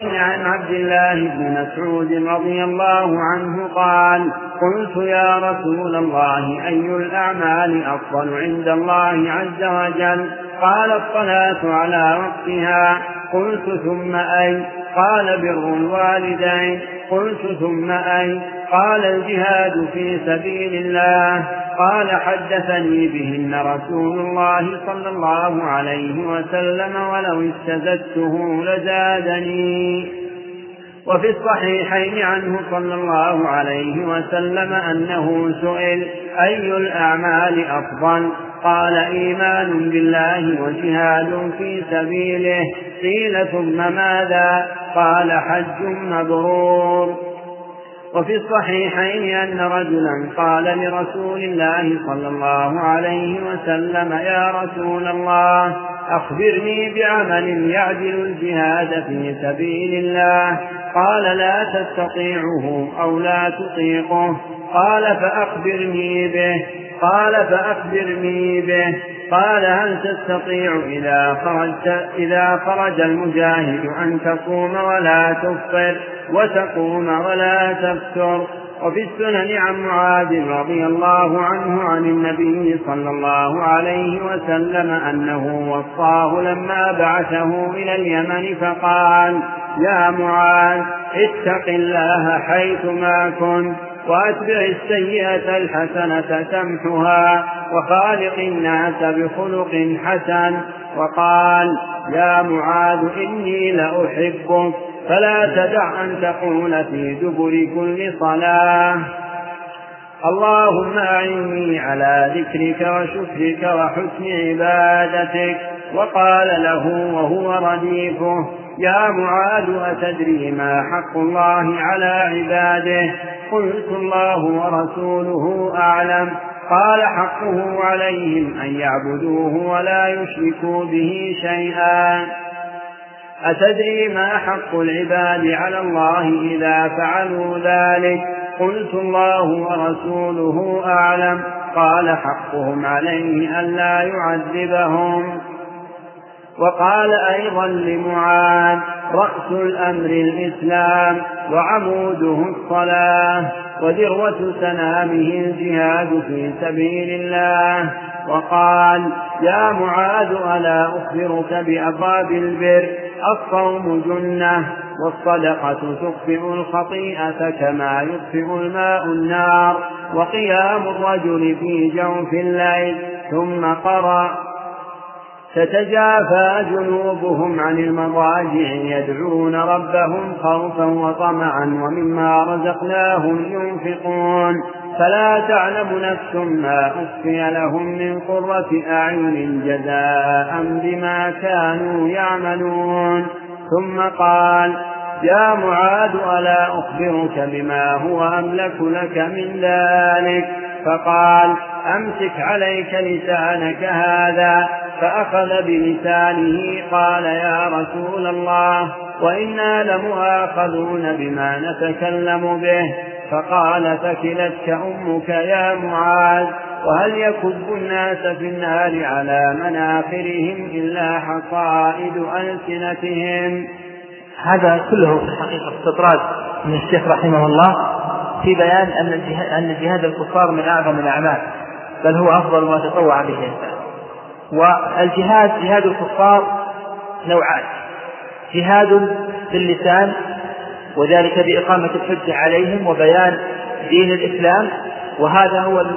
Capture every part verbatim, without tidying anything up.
عن عبد الله بن مسعود رضي الله عنه قال: قلت يا رسول الله أي الأعمال أفضل عند الله عز وجل؟ قال: الصلاة على وقتها. قلت: ثم أي؟ قال: بر الوالدين. قلت: ثم أي؟ قال: الجهاد في سبيل الله. قال: حدثني بهن رسول الله صلى الله عليه وسلم ولو استزدته لزادني. وفي الصحيحين عنه صلى الله عليه وسلم أنه سئل: أي الأعمال أفضل؟ قال: إيمان بالله وجهاد في سبيله. قيل: ثم ماذا؟ قال: حج مبرور. وفي الصحيحين أن رجلا قال لرسول الله صلى الله عليه وسلم: يا رسول الله، أخبرني بعمل يعدل الجهاد في سبيل الله. قال: لا تستطيعه أو لا تطيقه. قال: فأخبرني به. قال: فأخبرني به. قال: هل تستطيع إذا خرجت إذا خرج المجاهد أن تصوم ولا تفطر وتقوم ولا تفتر؟ وفي السنن عن معاذ رضي الله عنه عن النبي صلى الله عليه وسلم أنه وصاه لما بعثه إلى اليمن فقال: يا معاذ، اتق الله حيثما كنت، وأتبع السيئة الحسنة تمحها، وخالق الناس بخلق حسن. وقال: يا معاذ، إني لأحبك، فلا تدع أن تقول في دبر كل صلاة: اللهم أعني على ذكرك وشكرك وحسن عبادتك. وقال له وهو رديفه: يا معاذ، أتدري ما حق الله على عباده؟ قلت: الله ورسوله أعلم. قال: حقه عليهم أن يعبدوه ولا يشركوا به شيئا. أتدري ما حق العباد على الله إذا فعلوا ذلك؟ قلت: الله ورسوله أعلم. قال: حقهم عليه أن لا يعذبهم. وقال أيضا لمعاذ: رأس الأمر الإسلام، وعموده الصلاة، وذروة سنامه الجهاد في سبيل الله. وقال: يا معاذ، ألا أخبرك بأبواب البر؟ الصوم جنة، والصدقة تطفئ الخطيئة كما يطفئ الماء النار، وقيام الرجل في جوف الليل. ثم قرأ: تتجافى جنوبهم عن المضاجع يدعون ربهم خوفا وطمعا ومما رزقناهم ينفقون، فلا تعلم نفس ما أخفي لهم من قرة أعين جزاء بما كانوا يعملون. ثم قال: يا معاذ، ألا أخبرك بما هو أملك لك من ذلك؟ فقال: أمسك عليك لسانك هذا. فأخذ بلسانه. قال: يا رسول الله، وإنا لمؤاخذون بما نتكلم به. فقال: ثكلتك أمك يا معاذ، وهل يكب الناس في النار على مناخرهم إلا حصائد ألسنتهم؟ هذا كله في حقيقة استطراد من الشيخ رحمه الله في بيان أن جهاد الكفار من أعظم الأعمال، بل هو أفضل ما تطوع به الإنسان. والجهاد جهاد الكفار نوعان: جهاد في اللسان، وذلك بإقامة الحجة عليهم وبيان دين الإسلام، وهذا هو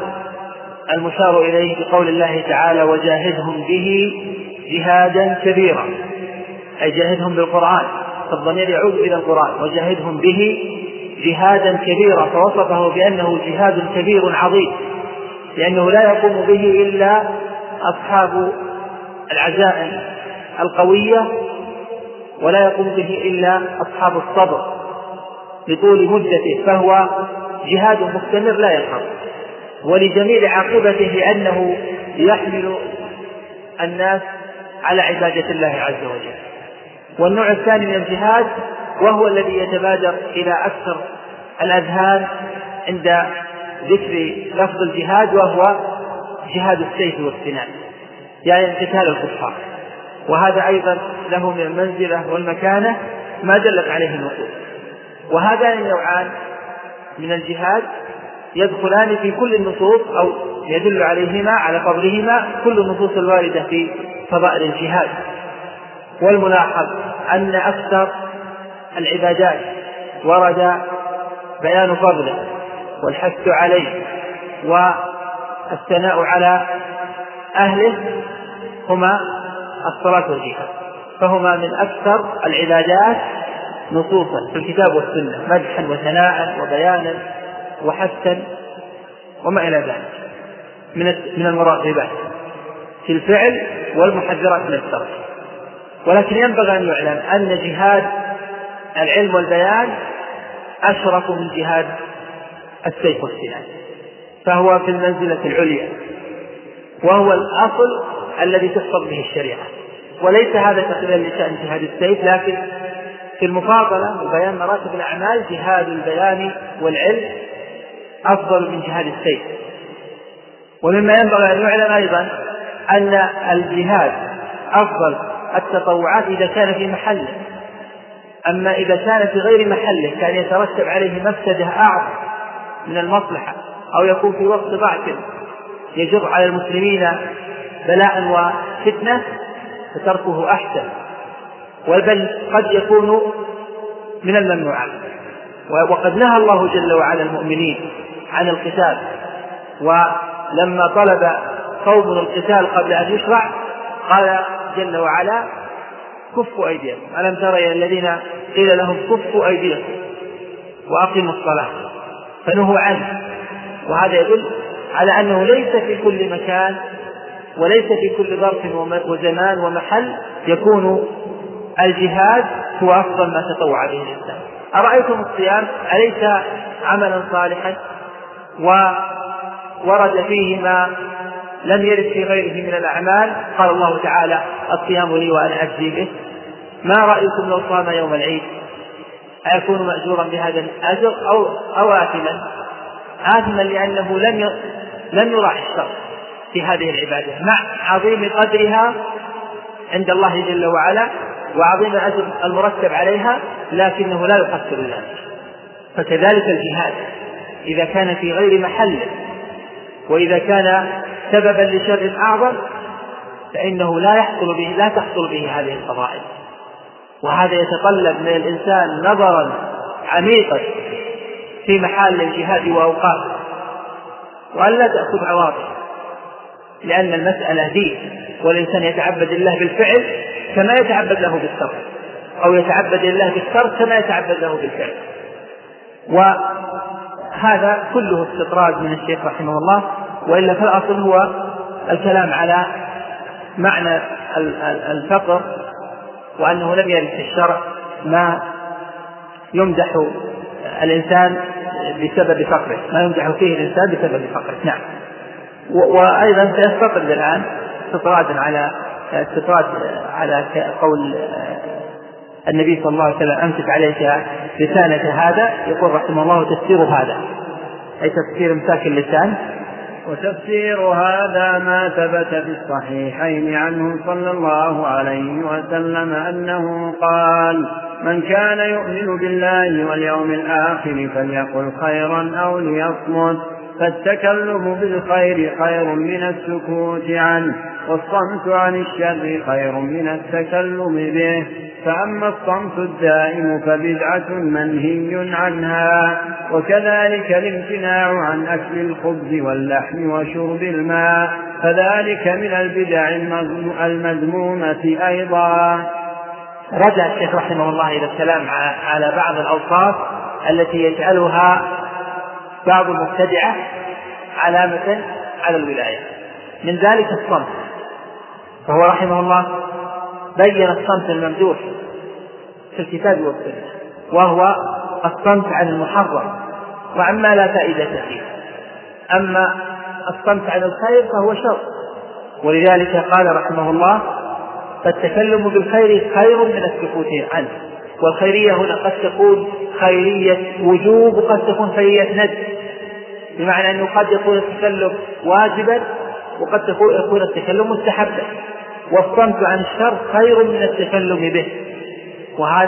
المشار إليه بقول الله تعالى: وجاهدهم به جهادا كبيرا، أي جاهدهم بالقرآن، فالضمير يعود إلى القرآن. وجاهدهم به جهادا كبيرا، فوصفه بأنه جهاد كبير عظيم، لأنه لا يقوم به إلا أصحاب العزائم القوية، ولا يقوم به إلا أصحاب الصبر لطول مدته، فهو جهاد مستمر لا ينقطع، ولجميل عاقبته لأنه يحمل الناس على عبادة الله عز وجل. والنوع الثاني من الجهاد وهو الذي يتبادر إلى أكثر الأذهان عند ذكر لفظ الجهاد، وهو جهاد السيف والسنان، يعني قتال الكفار، وهذا أيضا له من المنزلة والمكانة ما دلت عليه النصوص. وهذان النوعان من الجهاد يدخلان في كل النصوص أو يدل عليهما على فضلهما كل النصوص الواردة في فضائل الجهاد. والملاحظ أن أكثر العبادات ورد بيان فضله والحث عليه والثناء على أهله هما الصلاة والجهاد، فهما من أكثر العبادات نصوصا في الكتاب والسنة مدحا وثناء وبيانا وحثا وما إلى ذلك من المراقبات في الفعل والمحذرات من الترك. ولكن ينبغي أن يعلم أن جهاد العلم والبيان أشرف من جهاد السيف والسنان، فهو في المنزلة العليا، وهو الأصل الذي تحفظ به الشريعة. وليس هذا تقليلا لشأن جهاد السيف، لكن في المفاضلة وبيان مراتب الأعمال جهاد البيان والعلم أفضل من جهاد السيف. ومما ينبغي أن يعلم أيضا أن الجهاد أفضل التطوعات إذا كان في محله، أما إذا كان في غير محله كان يترتب عليه مفسدة أعظم من المصلحة أو يكون في وقت ضعف يجر على المسلمين بلاء وفتنة فتركه أحسن، بل قد يكون من الممنوعات. وقد نهى الله جل وعلا المؤمنين عن القتال، ولما طلب قوم القتال قبل أن يشرع قال جل وعلا كفوا أيديكم، ألم تر إلى الذين قيل لهم كفوا أيديكم وأقيموا الصلاة فنهوا عنه. وهذا يدل على أنه ليس في كل مكان وليس في كل ظرف وزمان ومحل يكون الجهاد هو أفضل ما تطوع به الإنسان. أرأيتم الصيام أليس عملا صالحا وورد فيه ما لم يرد في غيره من الأعمال؟ قال الله تعالى الصيام لي وأنا أجزي به. ما رأيكم لو صام يوم العيد أيكون مأجورا بهذا الأجر أو, أو آثما؟ آثما لأنه لم لم يراعي الشرع في هذه العبادة مع عظيم قدرها عند الله جل وعلا وعظيم الأجر المرتب عليها، لكنه لا يحصل ذلك. فكذلك الجهاد إذا كان في غير محله وإذا كان سببا لشر أعظم فإنه لا يحصل به لا تحصل به هذه الفضائل. وهذا يتطلب من الإنسان نظرا عميقا في محال الجهاد وأوقاته، وأن لا تأخذ عواطف، لأن المسألة دين، والإنسان يتعبد الله بالفعل كما يتعبد له بالترك، أو يتعبد الله بالترك كما يتعبد له بالفعل. وهذا كله استطراد من الشيخ رحمه الله، وإلا فالأصل هو الكلام على معنى الفقر، وأنه لم يرد في الشرع ما يمدح الإنسان بسبب فقره، ما يمدح فيه الإنسان بسبب فقره. نعم. وأيضا سيستطرد الآن استطرادا على استطراد على قول النبي صلى الله عليه وسلم أمسك عليك لسانك هذا، يقول رحمه الله تفسير هذا أي تفسير امساك اللسان. وتفسير هذا ما ثبت في الصحيحين عنه صلى الله عليه وسلم أنه قال: من كان يؤمن بالله واليوم الآخر فليقل خيرا أو ليصمت، فالتكلم بالخير خير من السكوت عنه، والصمت عن الشر خير من التكلم به. فأما الصمت الدائم فبدعة منهي عنها، وكذلك الامتناع عن أكل الخبز واللحم وشرب الماء، فذلك من البدع المذمومة أيضا. رجع الشيخ رحمه الله إلى الكلام على بعض الأوصاف التي يجعلها بعض المبتدعة علامة على الولاية، من ذلك الصمت. فهو رحمه الله بين الصمت الممدوح في الكتاب والسنة، وهو الصمت عن المحرم وعما لا فائدة فيه. أما الصمت عن الخير فهو شر، ولذلك قال رحمه الله: فالتكلم بالخير خير من السكوت عنه. والخيرية هنا قد تكون خيرية وجوب وقد تكون خيرية ندب، بمعنى أنه قد يكون التكلم واجبا وقد يكون التكلم مستحبا. والصمت عن الشر خير من التكلم به، وهذا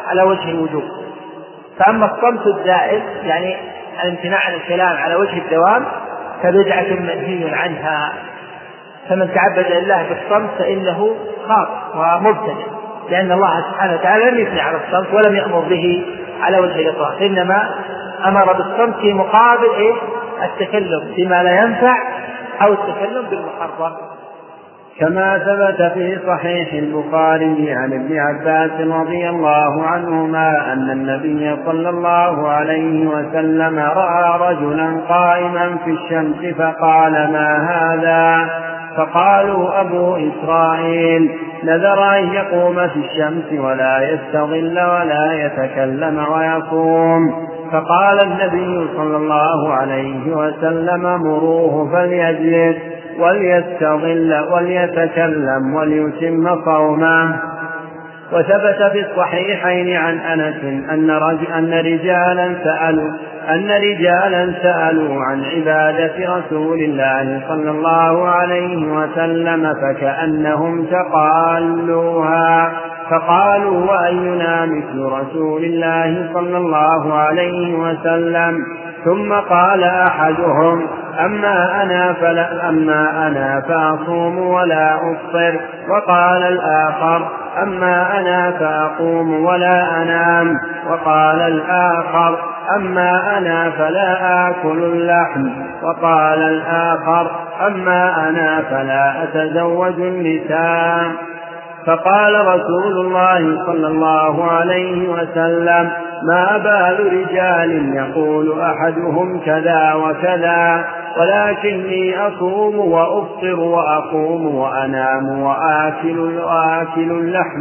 على وجه الوجوب. فأما الصمت الدائم يعني الامتناع عن الكلام على وجه الدوام فبدعة منهي عنها. فمن تعبد لله بالصمت فإنه خاطئ ومبتدع، لأن الله سبحانه وتعالى لم يثني على الصمت ولم يأمر به على وجه الإطلاق، إنما أمر بالصمت في مقابل إيه؟ التكلم بما لا ينفع أو التكلم بالمحرم. كما ثبت في صحيح البخاري عن ابن عباس رضي الله عنهما أن النبي صلى الله عليه وسلم رأى رجلا قائما في الشمس فقال: ما هذا؟ فقالوا: أبو إسرائيل نذر أن يقوم في الشمس ولا يستظل ولا يتكلم ويصوم. فقال النبي صلى الله عليه وسلم: مروه فليجلس وليستظل وليتكلم وليتم صومه. وثبت في الصحيحين عن أنس أن, أن رجالا سألوا أن رجالا سألوا عن عبادة رسول الله صلى الله عليه وسلم فكأنهم تقالوها، فقالوا: وأينا مثل رسول الله صلى الله عليه وسلم؟ ثم قال أحدهم: أما أنا, فلا أما أنا فأصوم ولا أفطر. وقال الآخر: أما أنا فأقوم ولا أنام. وقال الآخر: أما أنا فلا آكل اللحم. وقال الآخر: أما أنا فلا أتزوج النساء. فقال رسول الله صلى الله عليه وسلم: ما بال رجال يقول أحدهم كذا وكذا، ولكني أصوم وأفطر وأقوم وأنام وآكل, وآكل اللحم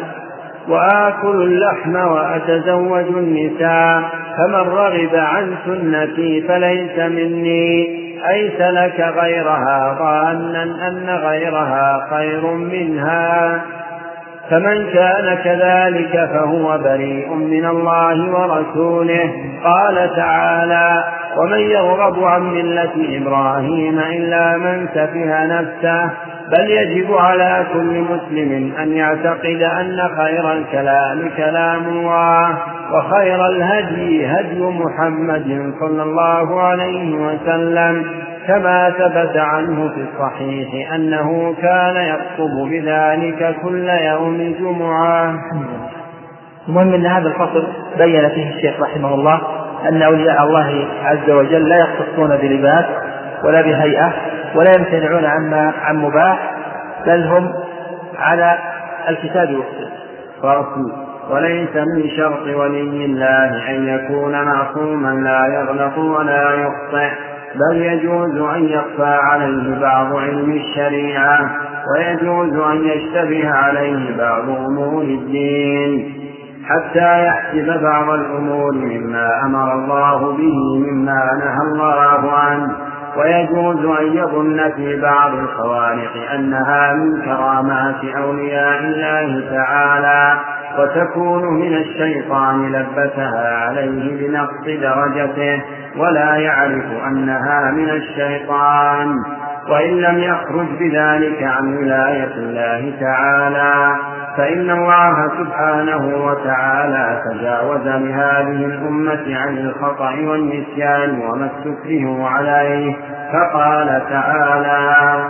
وآكل اللحم وأتزوج النساء، فمن رغب عن سنتي فليس مني، أي سلك غيرها ظانا أن غيرها خير منها. فمن كان كذلك فهو بريء من الله ورسوله. قال تعالى: ومن يرغب عن ملة إبراهيم إلا من سفه نفسه. بل يجب على كل مسلم أن يعتقد أن خير الكلام كلام الله، وخير الهدي هدي محمد صلى الله عليه وسلم، كما ثبت عنه في الصحيح أنه كان يخطب بذلك كل يوم جمعة. المهم أن هذا الفصل بين فيه الشيخ رحمه الله أن أولياء الله عز وجل لا يختصون بلباس ولا بهيئة ولا يمتنعون عما عن مباح، بل هم على الكتاب والسنة. فصل: وليس من شرط ولي الله أن يكون معصوما لا يغلط ولا يخطئ، بل يجوز أن يخفى عليه بعض علم الشريعة، ويجوز أن يشتبه عليه بعض أمور الدين، حتى يحسب بعض الأمور مما أمر الله به مما نهى الله عنه، ويجوز أن يظن في بعض الخوارق أنها من كرامات أولياء الله تعالى، وتكون من الشيطان لبسها عليه بنقص درجته، ولا يعرف أنها من الشيطان، وإن لم يخرج بذلك عن ولاية الله تعالى، فإن الله سبحانه وتعالى تجاوز لهذه الأمة عن الخطأ والنسيان وما استكرهوا عليه، فقال تعالى: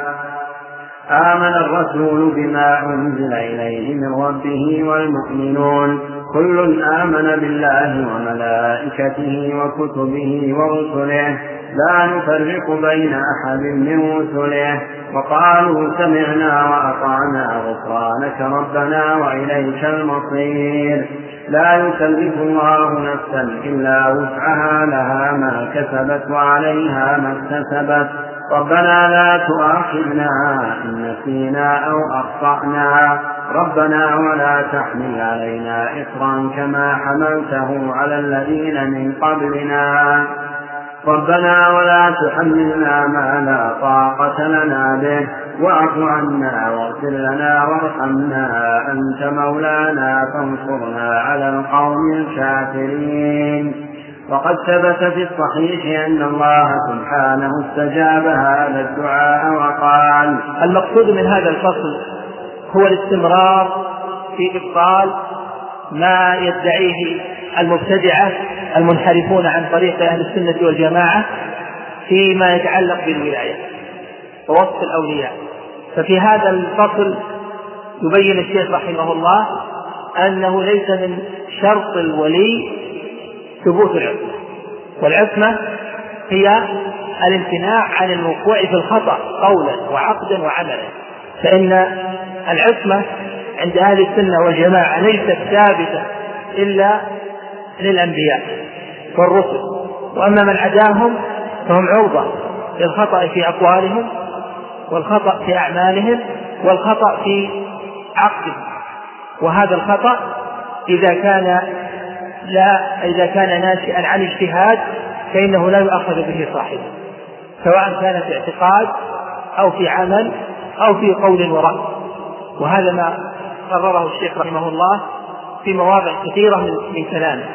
آمن الرسول بما أنزل إليه من ربه والمؤمنون كل آمن بالله وملائكته وكتبه ورسله لا نفرق بين أحد من رسله، وقالوا سمعنا وأطعنا غفرانك ربنا وإليك المصير. لا يكلف الله نفسا إلا وسعها، لها ما كسبت وعليها ما اكتسبت، ربنا لا تؤاخذنا إن نسينا أو أخطأنا، ربنا ولا تحمل علينا إصرا كما حملته على الذين من قبلنا، ربنا ولا تحملنا ما لا طاقة لنا به، واعف عنا واغفر لنا وارحمنا أنت مولانا فانصرنا على القوم الكافرين. وقد ثبت في الصحيح أن الله سبحانه استجاب هذا الدعاء وقال: المقصود من هذا الفصل هو الاستمرار في إبطال ما يدعيه المبتدعة المنحرفون عن طريق أهل السنة والجماعة فيما يتعلق بالولاية ووصف الأولياء. ففي هذا الفصل يبين الشيخ رحمه الله أنه ليس من شرط الولي ثبوت العصمة، والعصمة هي الامتناع عن الوقوع في الخطأ قولا وعقدا وعملا، فإن العصمة عند أهل السنة والجماعة ليست ثابتة إلا للأنبياء والرسل، وأما من عداهم فهم عرضة للخطأ في أقوالهم والخطأ في أعمالهم والخطأ في عقدهم. وهذا الخطأ إذا كان لا إذا كان ناشئا عن اجتهاد فإنه لا يؤخذ به صاحبه، سواء كان في اعتقاد أو في عمل أو في قول ورأي. وهذا ما قرره الشيخ رحمه الله في مواضع كثيرة من كلامه.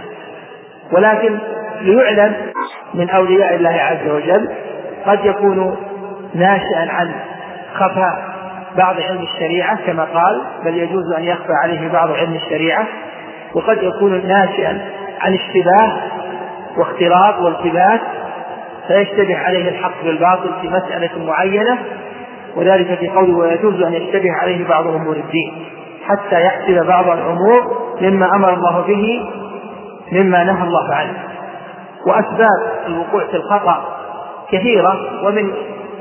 ولكن ليعلم من أولياء الله عز وجل قد يكون ناشئا عن خفاء بعض علم الشريعة كما قال، بل يجوز أن يخفى عليه بعض علم الشريعة، وقد يكون ناشئا عن اشتباه واختلاط والتباس فيشتبه عليه الحق بالباطل في مسألة معينة، وذلك في قوله ويجوز أن يشتبه عليه بعض أمور الدين حتى يحسب بعض الأمور مما أمر الله به مما نهى الله عنه. وأسباب الوقوع في الخطأ كثيرة، ومن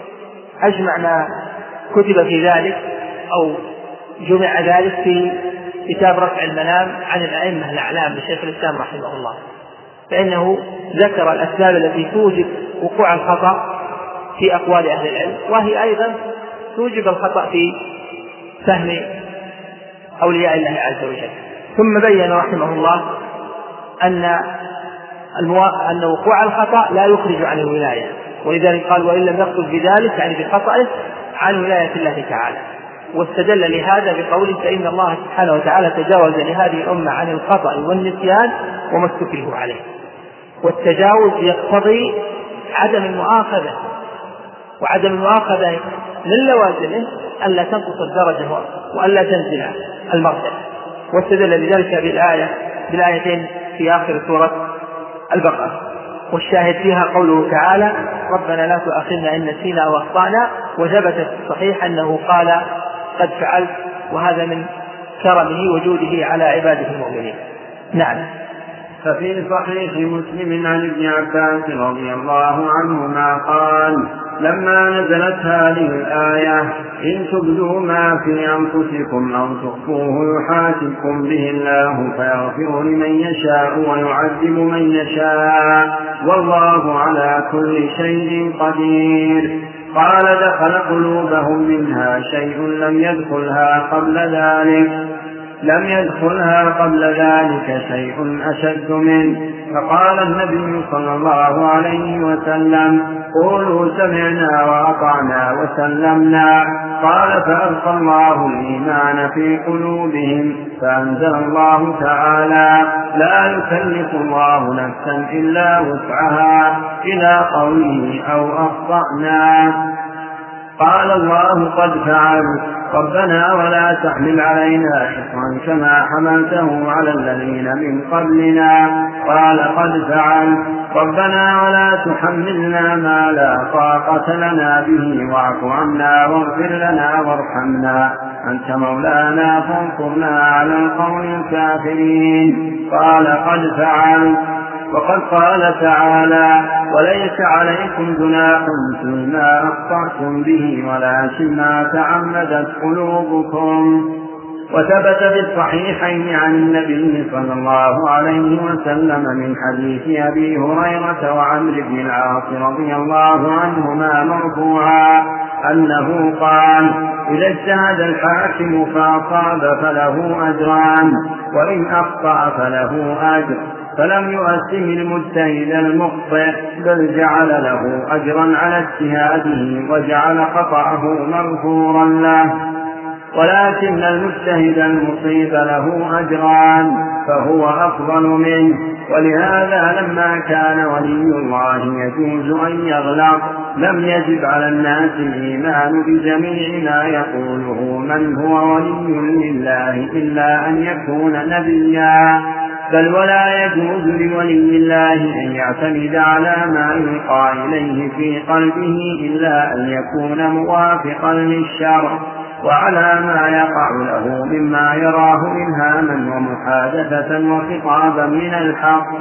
أجمع ما كتب في ذلك أو جمع ذلك في كتاب رفع الملام عن الأئمة الأعلام لشيخ الإسلام رحمه الله، فإنه ذكر الأسباب التي توجب وقوع الخطأ في أقوال أهل العلم، وهي أيضا توجب الخطأ في فهم أولياء الله عز وجل. ثم بين رحمه الله أن المو... أن وقوع الخطأ لا يخرج عن الولاية، ولذلك قال وإن لم يقصد بذلك يعني بخطئه عن ولاية الله تعالى. واستدل لهذا بقوله فإن الله سبحانه وتعالى تجاوز لهذه الأمة عن الخطأ والنسيان وما استكرهوا عليه. والتجاوز يقتضي عدم المؤاخذة، وعدم المؤاخذة من لوازمه ألا تنقص الدرجة وألا تنزل المرتبة. واستدل لذلك بالآية بالآيتين في آخر سورة البقرة، والشاهد فيها قوله تعالى ربنا لا تؤاخذنا إن نسينا أو أخطأنا، وثبت في الصحيح أنه قال قد فعلت، وهذا من كرمه وجوده على عباده المؤمنين. نعم. ففي صحيح مسلم عن ابن عباس رضي الله عنهما قال لما نزلت هذه الآية إن تبدوا ما في أنفسكم أو تخفوه يحاسبكم به الله فيغفر لمن يشاء ويعذب من يشاء والله على كل شيء قدير. قال دخل قلوبهم منها شيء لم يدخلها قبل ذلك لم يدخلها قبل ذلك شيء أشد منه. فقال النبي صلى الله عليه وسلم قولوا سمعنا وأطعنا وسلمنا. قال فألقى الله الإيمان في قلوبهم فأنزل الله تعالى لا يكلف الله نفسا إلا وسعها إلى قوله أو أخطأنا. قال الله قد فعلت ربنا ولا تحمل علينا إصرا كما حملته على الذين من قبلنا. قال قد فعلت ربنا ولا تحملنا ما لا طاقة لنا به واعف عنا واغفر لنا وارحمنا أنت مولانا فانصرنا على القوم الكافرين. قال قد فعلت. وقد قال تعالى وليس عليكم جناح فيما أخطأتم به ولكن ما تعمدت قلوبكم. وثبت في الصحيحين عن النبي صلى الله عليه وسلم من حديث أبي هريرة وعمرو بن العاص رضي الله عنهما مرفوعا أنه قال إذا اجتهد الحاكم فأصاب فله أجران وإن أخطأ فله أجر فلم يؤثم المجتهد المخطئ بل جعل له أجرا على اجتهاده وجعل خطأه مغفورا له. ولكن المجتهد المصيب له أجران فهو أفضل منه. ولهذا لما كان ولي الله يجوز أن يغلط لم يجب على الناس الإيمان بجميع ما يقوله من هو ولي لله إلا أن يكون نبيا، بل ولا يجوز لولي الله أن يعتمد على ما يلقى إليه في قلبه إلا أن يكون موافقا للشرع وعلى ما يقع له مما يراه إلهاما ومحادثة وخطابا من الحق،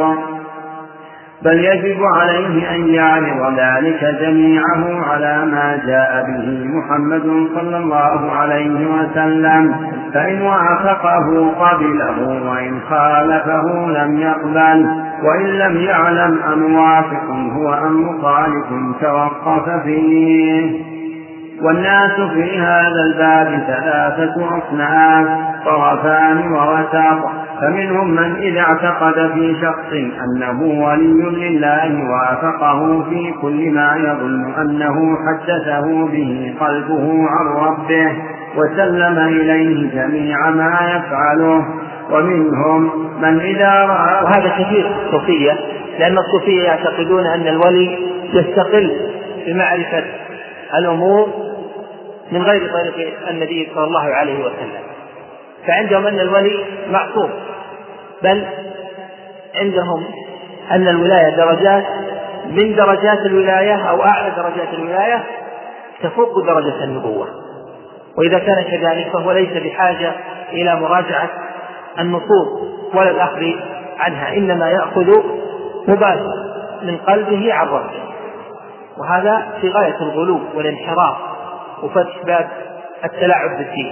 بل يجب عليه أن يعرض ذلك جميعه على ما جاء به محمد صلى الله عليه وسلم، فإن وافقه قبله وإن خالفه لم يقبل، وإن لم يعلم أموافق هو أم مخالف توقف فيه. والناس في هذا الباب ثلاثة أصناف طرفان ووسط، فمنهم من إذا اعتقد في شخص أنه ولي لله وافقه في كل ما يظن أنه حدثه به قلبه عن ربه وسلم إليه جميع ما يفعله، ومنهم من إذا رأى. وهذا كثير في الصوفية، لأن الصوفية يعتقدون أن الولي يستقل بمعرفة الأمور من غير طريق النبي صلى الله عليه وسلم، فعندهم أن الولي معصوم، بل عندهم أن الولاية درجات، من درجات الولاية أو أعلى درجات الولاية تفوق درجة النبوة. وإذا كان كذلك فهو ليس بحاجة إلى مراجعة النصوص ولا الأخذ عنها، إنما يأخذ مباشر من قلبه عن ربه، وهذا في غاية الغلو والانحراف وفتح باب التلاعب بالدين.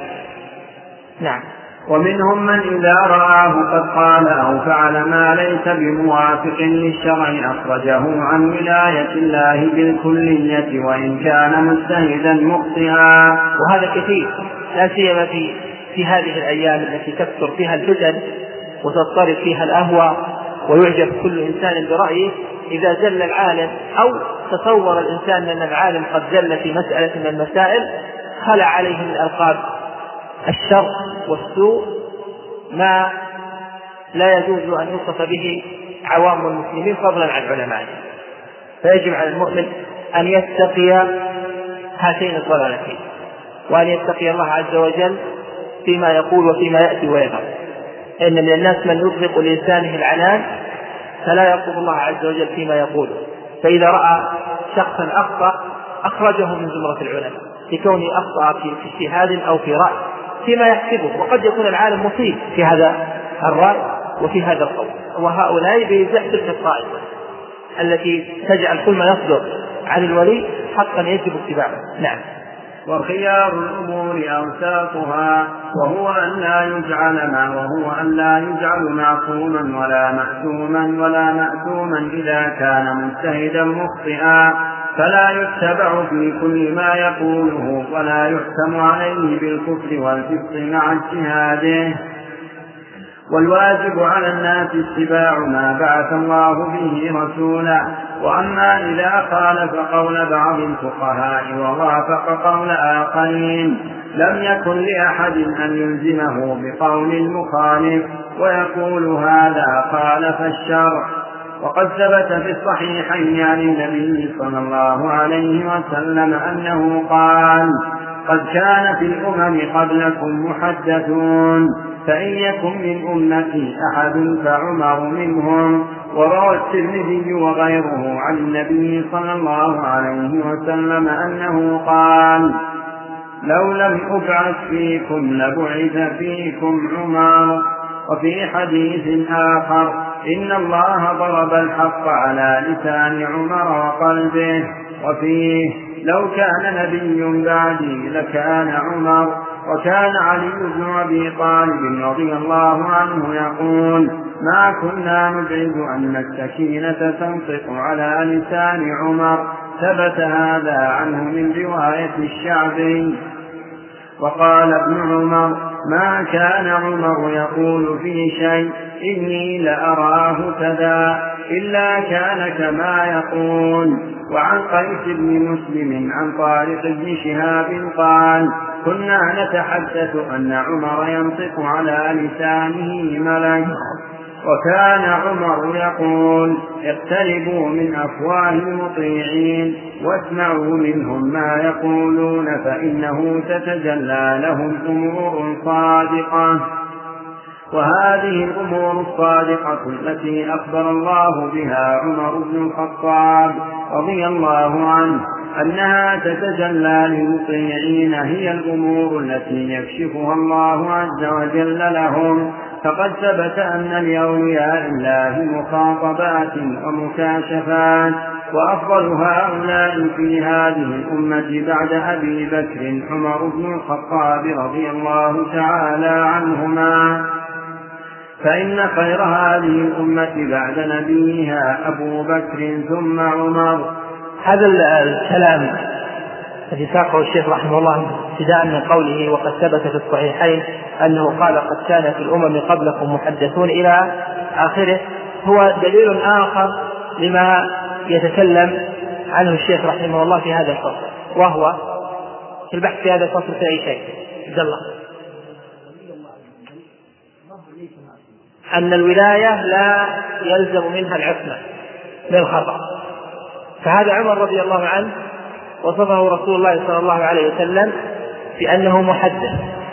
نعم. ومنهم من إذا رآه قد قال أو فعل ما ليس بموافق للشرع أخرجه عن ولاية الله بالكلية وإن كان مجتهدا مخطئا. وهذا كثير، لا سيما في في هذه الأيام التي تكثر فيها الفتن وتضطرب فيها الأهواء ويعجب كل إنسان برأيه. إذا زل العالم أو تصور الإنسان أن العالم قد زل في مسألة من المسائل خلع عليه من ألقاب الشر والسوء ما لا يجوز أن يوصف به عوام المسلمين فضلا عن علمائهم. فيجب على المؤمن أن يتقي هاتين الضلالتين، وأن يتقي الله عز وجل فيما يقول وفيما يأتي ويفعل. إن من الناس من يطلق لسانه العنان فلا يقول الله عز وجل فيما يقول، فإذا رأى شخصا أخطأ أخرجه من زمرة العلماء لكونه أخطأ في اجتهاد أو في رأي فيما يحسبه، وقد يكون العالم مصيب في هذا الرأي وفي هذا القول. وهؤلاء بيزح تلك الطائفة التي تجعل كل ما يصدر عن الولي حقا يجب اتباعه. نعم. وخيار الأمور أوساطها وهو أن لا يجعل ما وهو أن لا يجعل معصوما ولا مأثوما ولا مأثوما إذا كان مجتهدا مخطئا، فلا يتبع في كل ما يقوله ولا يحكم عليه بالكفر والفسق مع اجتهاده. والواجب على الناس اتباع ما بعث الله به رسولا. وأما إذا خالف قول بعض الفقهاء ووافق قول آخرين لم يكن لأحد أن يلزمه بقول المخالف ويقول هذا خالف الشرع. وقد ثبت في الصحيحين عن النبي صلى الله عليه وسلم أنه قال: قد كان في الأمم قبلكم محدثون، فإن يكن من أمتي أحد فعمر منهم. وروى الترمذي وغيره عن النبي صلى الله عليه وسلم أنه قال: لو لم أبعث فيكم لبعث فيكم عمر. وفي حديث آخر: إن الله ضرب الحق على لسان عمر وقلبه. وفيه: لو كان نبي بعدي لكان عمر. وكان علي بن أبي طالب رضي الله عنه يقول: ما كنا نبعد أن السكينة تنطق على لسان عمر. ثبت هذا عنه من رواية الشعبي. وقال ابن عمر: ما كان عمر يقول في شيء إني لأراه كذا إلا كان كما يقول. وعن قيس بن مسلم عن طارق بن شهاب قال كنا نتحدث أن عمر ينطق على لسانه ملك، وكان عمر يقول اقتربوا من أفواه المطيعين واسمعوا منهم ما يقولون فإنه تتجلى لهم أمور صادقة. وهذه الأمور الصادقة التي أخبر الله بها عمر بن الخطاب رضي الله عنه أنها تتجلى للمطيعين هي الأمور التي يكشفها الله عز وجل لهم. فقد ثبت أن لأولياء الله مخاطبات ومكاشفات، وأفضل هؤلاء في هذه الأمة بعد أبي بكر عمر بن الخطاب رضي الله تعالى عنهما، فإن خير هذه الأمة بعد نبيها أبو بكر ثم عمر. هذا الكلام الذي ساقه الشيخ رحمه الله ابتداء من قوله وقد ثبت في الصحيحين أنه قال قد كان في الأمم قبلكم محدثون إلى آخره، هو دليل آخر لما يتكلم عنه الشيخ رحمه الله في هذا الفصل، وهو في البحث في هذا الفصل في أي شيء عبد الله أن الولاية لا يلزم منها العصمة من الخطأ. فهذا عمر رضي الله عنه وصفه رسول الله صلى الله عليه وسلم بأنه محدث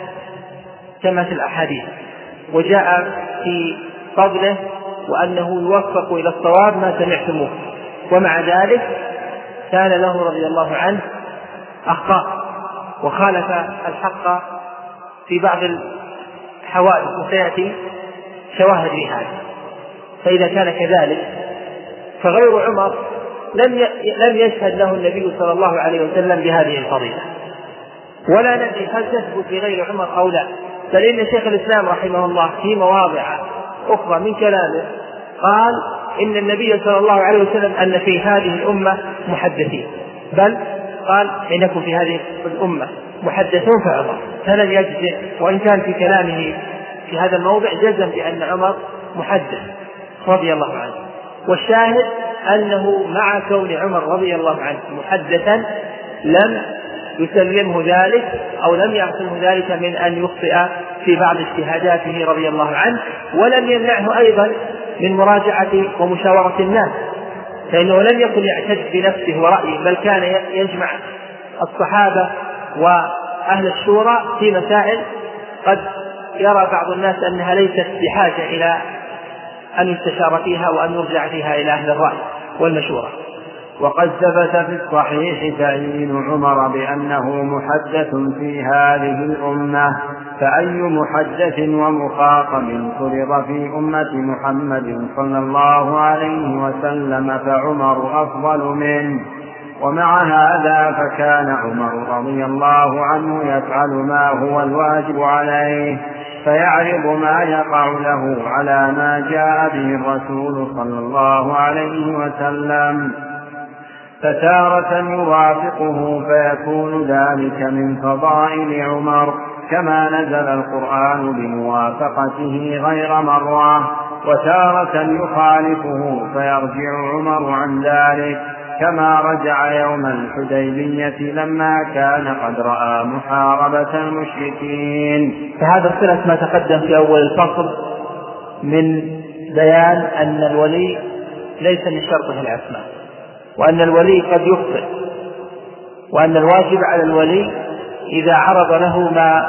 كما في الأحاديث، وجاء في فضله وأنه يوفق إلى الصواب ما سمعتموه، ومع ذلك كان له رضي الله عنه أخطاء وخالف الحق في بعض الحوادث، وسيأتي شواهد لهذا. فإذا كان كذلك فغير عمر لم لم يشهد له النبي صلى الله عليه وسلم بهذه الفضيلة، ولا ندري هل تثبت لغير عمر أو لا، بل إن شيخ الإسلام رحمه الله في مواضع أخرى من كلامه قال إن النبي صلى الله عليه وسلم أن في هذه الأمة محدثين، بل قال إنكم في هذه الأمة محدثون فعمر، فلن يجزم، وإن كان في كلامه في هذا الموضع جزم بأن عمر محدث رضي الله عنه. والشاهد أنه مع كون عمر رضي الله عنه محدثا لم يسلمه ذلك أو لم يعصمه ذلك من أن يخطئ في بعض اجتهاداته رضي الله عنه، ولم يمنعه أيضا من مراجعة ومشاورة الناس، فإنه لم يكن يعتد بنفسه ورأيه، بل كان يجمع الصحابة وأهل الشورى في مسائل قد يرى بعض الناس أنها ليست بحاجة إلى أن يستشار فيها وأن يرجع فيها إلى أهل الرأي والمشورة. وقد ثبت في الصحيح تعيين عمر بأنه محدث في هذه الأمة، فأي محدث ومخاطب فرض في أمة محمد صلى الله عليه وسلم فعمر أفضل منه. ومع هذا فكان عمر رضي الله عنه يفعل ما هو الواجب عليه، فيعرض ما يقع له على ما جاء به الرسول صلى الله عليه وسلم، فتارة يوافقه فيكون ذلك من فضائل عمر، كما نزل القرآن بموافقته غير مرة، وتارة يخالفه فيرجع عمر عن ذلك، كما رجع يوم الحديبية لما كان قد رأى محاربة المشركين. فهذا صلة ما تقدم في أول الفصل من بيان أن الولي ليس من شرطه العصمة، وأن الولي قد يخطئ، وأن الواجب على الولي إذا عرض له ما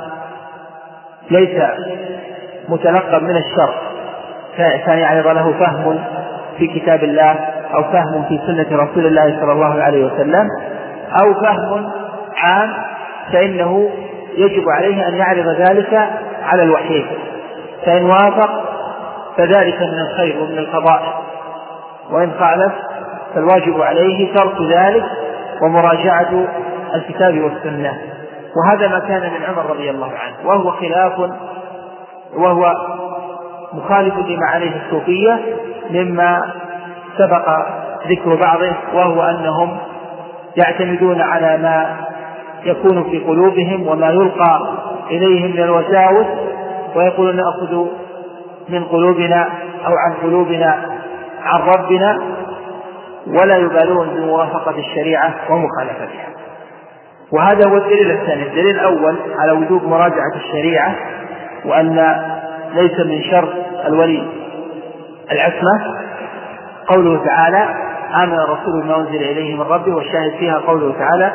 ليس متلقب من الشرط، كان يعرض له فهم في كتاب الله أو فهم في سنة رسول الله صلى الله عليه وسلم أو فهم عام، فإنه يجب عليه أن يعرض ذلك على الوحي، فإن وافق فذلك من الخير ومن الفضائل، وإن خالف فالواجب عليه ترك ذلك ومراجعة الكتاب والسنة. وهذا ما كان من عمر رضي الله عنه، وهو خلاف وهو مخالف لما عليه الصوفية مما سبق ذكر بعضه، وهو أنهم يعتمدون على ما يكون في قلوبهم وما يلقى إليهم من الوساوس ويقولون نأخذ من قلوبنا أو عن قلوبنا عن ربنا، ولا يبالون بموافقة الشريعة ومخالفتها. وهذا هو الدليل الثاني. الدليل الأول على وجوب مراجعة الشريعة وأن ليس من شرط الولي العصمة قوله تعالى آمن الرسول بما أنزل إليه من ربه، والشاهد فيها قوله تعالى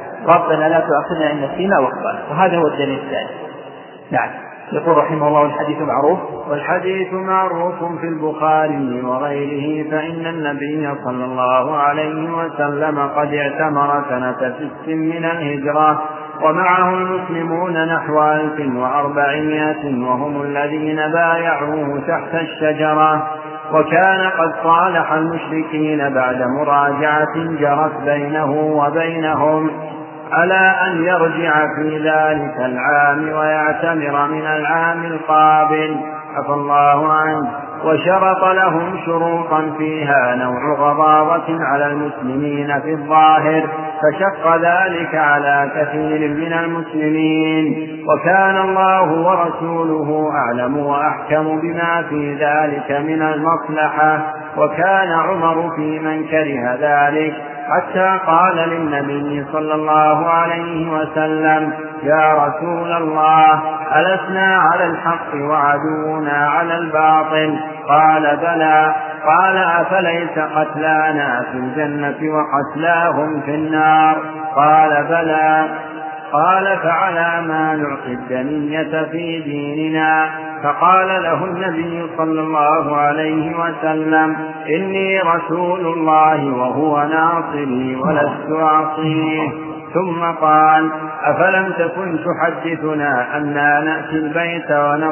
ربنا لا تؤاخذنا إن نسينا واخطأنا. وهذا هو الدليل الثاني. نعم. يقول رحمه الله الحديث معروف والحديث معروف في البخاري وغيره، فإن النبي صلى الله عليه وسلم قد اعتمر سنة ست من الهجرة ومعه المسلمون نحو ألف وأربعمائة، وهم الذين بايعوه تحت الشجرة. وكان قد صالح المشركين بعد مراجعة جرت بينه وبينهم على أن يرجع في ذلك العام ويعتمر من العام القابل، عفى الله عنه. وشرط لهم شروطا فيها نوع غضاضة على المسلمين في الظاهر، فشق ذلك على كثير من المسلمين، وكان الله ورسوله أعلم وأحكم بما في ذلك من المصلحة. وكان عمر في من كره ذلك، حتى قال للنبي صلى الله عليه وسلم يا رسول الله ألسنا على الحق وعدونا على الباطل؟ قال بلى. قال أفليس قتلانا في الجنة وقتلاهم في النار؟ قال بلى. قال فعلى ما نعطي الدنية في ديننا؟ فقال له النبي صلى الله عليه وسلم إني رسول الله وهو ناصري ولست أعصيه. ثم قال أفلم تكن تحدثنا أننا نأتي البيت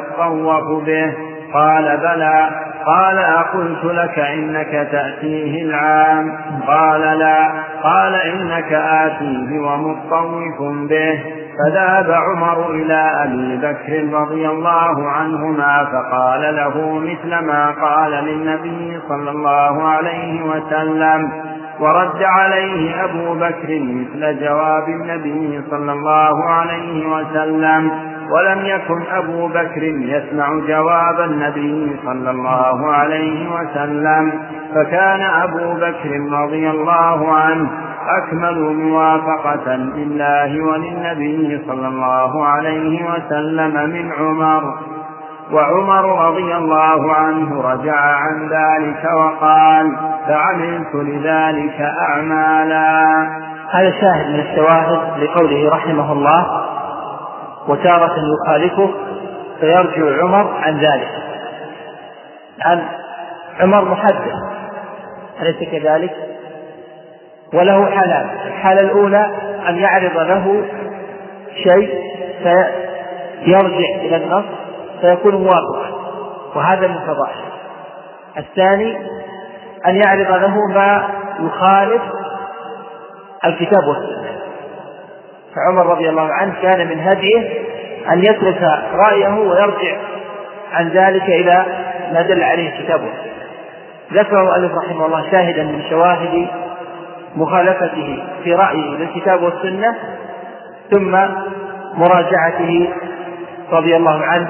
ونطوف به؟ قال بلى. قال أقلت لك إنك تأتيه العام؟ قال لا. قال إنك آتيه ومطوف به. فذهب عمر إلى أبي بكر رضي الله عنهما فقال له مثل ما قال للنبي صلى الله عليه وسلم، ورد عليه أبو بكر مثل جواب النبي صلى الله عليه وسلم. ولم يكن أبو بكر يسمع جواب النبي صلى الله عليه وسلم، فكان أبو بكر رضي الله عنه أكمل موافقة لله وللنبي صلى الله عليه وسلم من عمر. وعمر رضي الله عنه رجع عن ذلك وقال فعملت لذلك أعمالا. هذا شاهد من الشواهد لقوله رحمه الله وتارة يخالفه فيرجع عمر عن ذلك. عن عمر محدث أليس كذلك؟ وله حالان. الحالة الأولى أن يعرض له شيء فيرجع إلى النص فيكون موافقا، وهذا من فضائله. الثاني أن يعرض له ما يخالف الكتاب والسنة. فعمر رضي الله عنه كان من هديه أن يترك رأيه ويرجع عن ذلك إلى ما دل عليه الكتاب والسنة. ذكر المؤلف رحمه الله شاهدا من شواهد مخالفته في رأيه للكتاب والسنة ثم مراجعته رضي الله عنه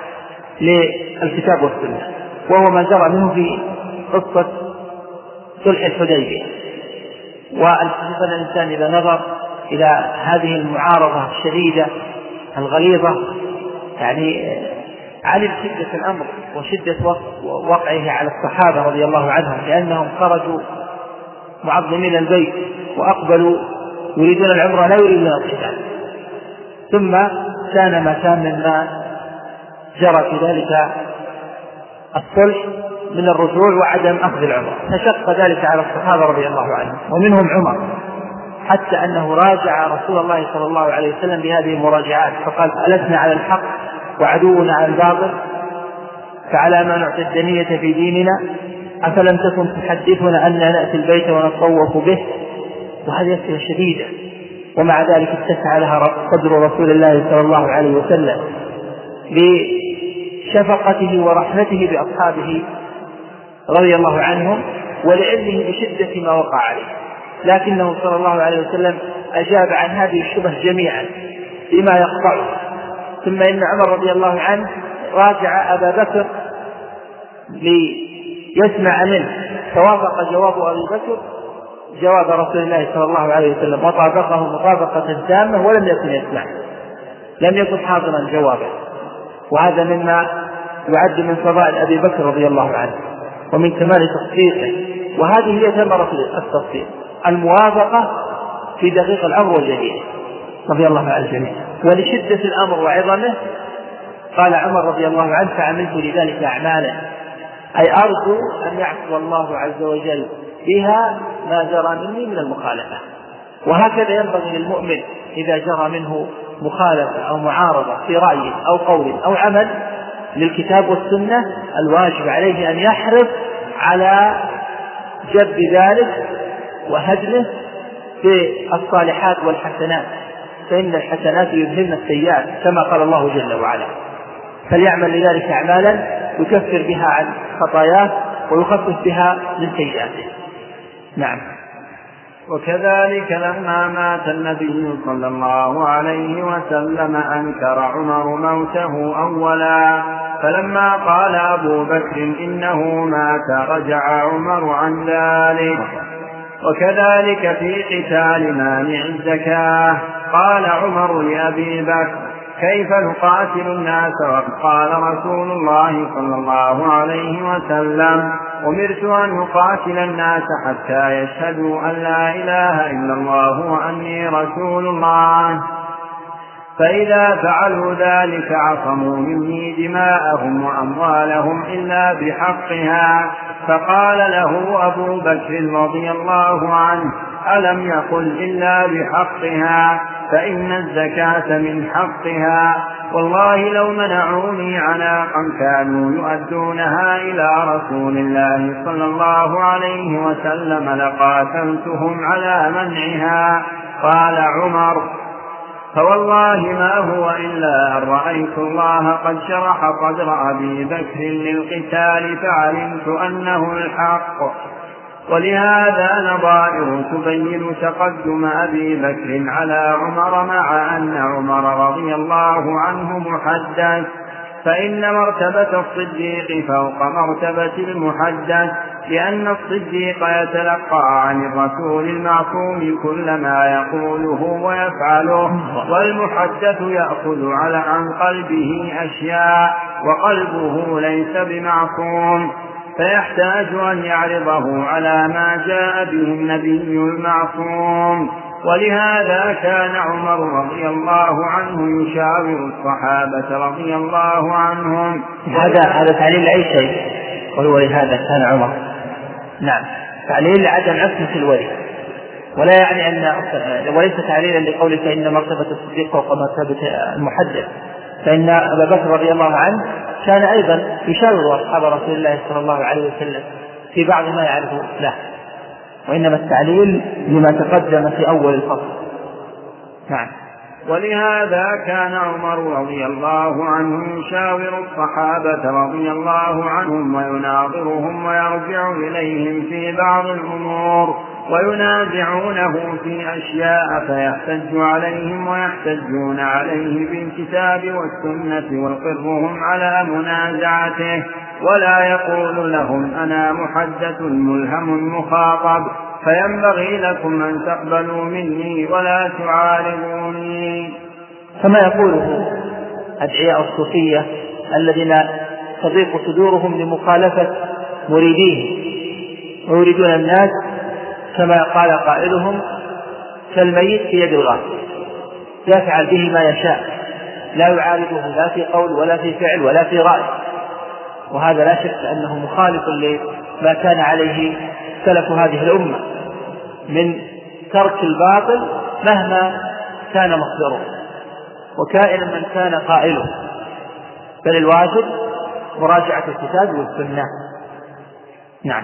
للكتاب والسنة، وهو ما جرى منه في قصة صلح الحديبية. والحقيقة الإنسان إذا نظر إلى هذه المعارضة الشديدة الغليظة يعني علم شدة الأمر وشدة وقعه على الصحابة رضي الله عنهم، لأنهم خرجوا معظمين البيت وأقبلوا يريدون العمرة لا يريدون القتال، ثم كان ما كان مما جرى في ذلك الصلح من الرجوع وعدم أخذ العمرة، فشق ذلك على الصحابة رضي الله عنهم ومنهم عمر، حتى أنه راجع رسول الله صلى الله عليه وسلم بهذه المراجعات فقال ألسنا على الحق وعدونا على الباطل؟ فعلى ما نعطي الدنية في ديننا؟ أفلم تكن تحدثنا أننا نأتي البيت ونطوف به؟ وهذه أسئلة شديدة، ومع ذلك اتسع لها صدر رسول الله صلى الله عليه وسلم بشفقته ورحمته بأصحابه رضي الله عنهم ولعلمه بشدة ما وقع عليه، لكنه صلى الله عليه وسلم أجاب عن هذه الشبه جميعا بما يقطعه ثم إن عمر رضي الله عنه راجع أبا بكر ليسمع منه، فوافق جواب أبي بكر جواب رسول الله صلى الله عليه وسلم وطابقه مطابقة تامة ولم يكن يسمع، لم يكن حاضرا جوابه. وهذا مما يعد من فضائل أبي بكر رضي الله عنه ومن كمال تصديقه. وهذه هي ثمرة التصديق، الموافقة في دقيق الأمر والجليل رضي الله عن الجميع. ولشدة الأمر وعظمه قال عمر رضي الله عنه: فعملت لذلك أعمالا، أي أرجو أن يعفو الله عز وجل بها ما جرى مني من المخالفة. وهكذا ينبغي للمؤمن إذا جرى منه مخالفة أو معارضة في رأي أو قول أو عمل للكتاب والسنة، الواجب عليه أن يحرص على جب ذلك وهدمه بالصالحات والحسنات، فإن الحسنات يذهبن السيئات كما قال الله جل وعلا. فليعمل لذلك أعمالا يكفر بها عن خطاياه ويخفف بها من سيئاته. نعم. وكذلك لما مات النبي صلى الله عليه وسلم أنكر عمر موته أولا، فلما قال أبو بكر إنه مات رجع عمر عن ذلك. وكذلك في قتال مانع الزكاة قال عمر لأبي بكر: كيف نقاتل الناس وقد قال رسول الله صلى الله عليه وسلم: أمرت أن أقاتل الناس حتى يشهدوا أن لا إله إلا الله وأني رسول الله، فإذا فعلوا ذلك عصموا مني دماءهم وأموالهم إلا بحقها. فقال له أبو بكر رضي الله عنه: ألم يقل إلا بحقها؟ فإن الزكاة من حقها، والله لو منعوني عناقا كانوا يؤدونها إلى رسول الله صلى الله عليه وسلم لقاتلتهم على منعها. قال عمر: فوالله ما هو إلا أن رأيت الله قد شرح صدر أبي بكر للقتال فعلمت أنه الحق. ولهذا نظائر تبين تقدم أبي بكر على عمر، مع أن عمر رضي الله عنه محدث، فإن مرتبة الصديق فوق مرتبة المحدث، لأن الصديق يتلقى عن الرسول المعصوم كل ما يقوله ويفعله، والمحدث يأخذ على عن قلبه أشياء وقلبه ليس بمعصوم، فيحتاج أن يعرضه على ما جاء به النبي المعصوم. ولهذا كان عمر رضي الله عنه يشاور الصحابة رضي الله عنهم. هذا هذا تعليل أي شيء، وهو لهذا كان عمر. نعم، تعليل عدم عصمة الولي، ولا يعني أن وليس تعليلا لقولك إن مرتبة الصديق فوق مرتبة المحدث، فإن أبا بكر رضي الله عنه كان أيضا يشاور أصحاب رسول الله صلى الله عليه وسلم في بعض ما يعرفه له، وإنما التعليل لما تقدم في أول الفصل. نعم. ولهذا كان عمر رضي الله عنه يشاور الصحابة رضي الله عنهم ويناظرهم ويرجع إليهم في بعض الأمور، وينازعونه في أشياء فيحتج عليهم ويحتجون عليه بالكتاب والسنة ويقرهم على منازعته، ولا يقول لهم أنا محدث ملهم مخاطب، فينبغي لكم أن تقبلوا مني ولا تعارضوني. كما يقوله أدعياء الصوفية الذين تضيق صدورهم لمخالفة مريديه، ويريدون الناس كما قال قائلهم كالميت في يد الغاسل، يفعل به ما يشاء، لا يعارضه لا في قول ولا في فعل ولا في رأي. وهذا لا شك أنه مخالف لما كان عليه سلف هذه الأمة من ترك الباطل مهما كان مصدره وكائنا من كان قائله، بل الواجب مراجعة الكتاب والسنة. نعم.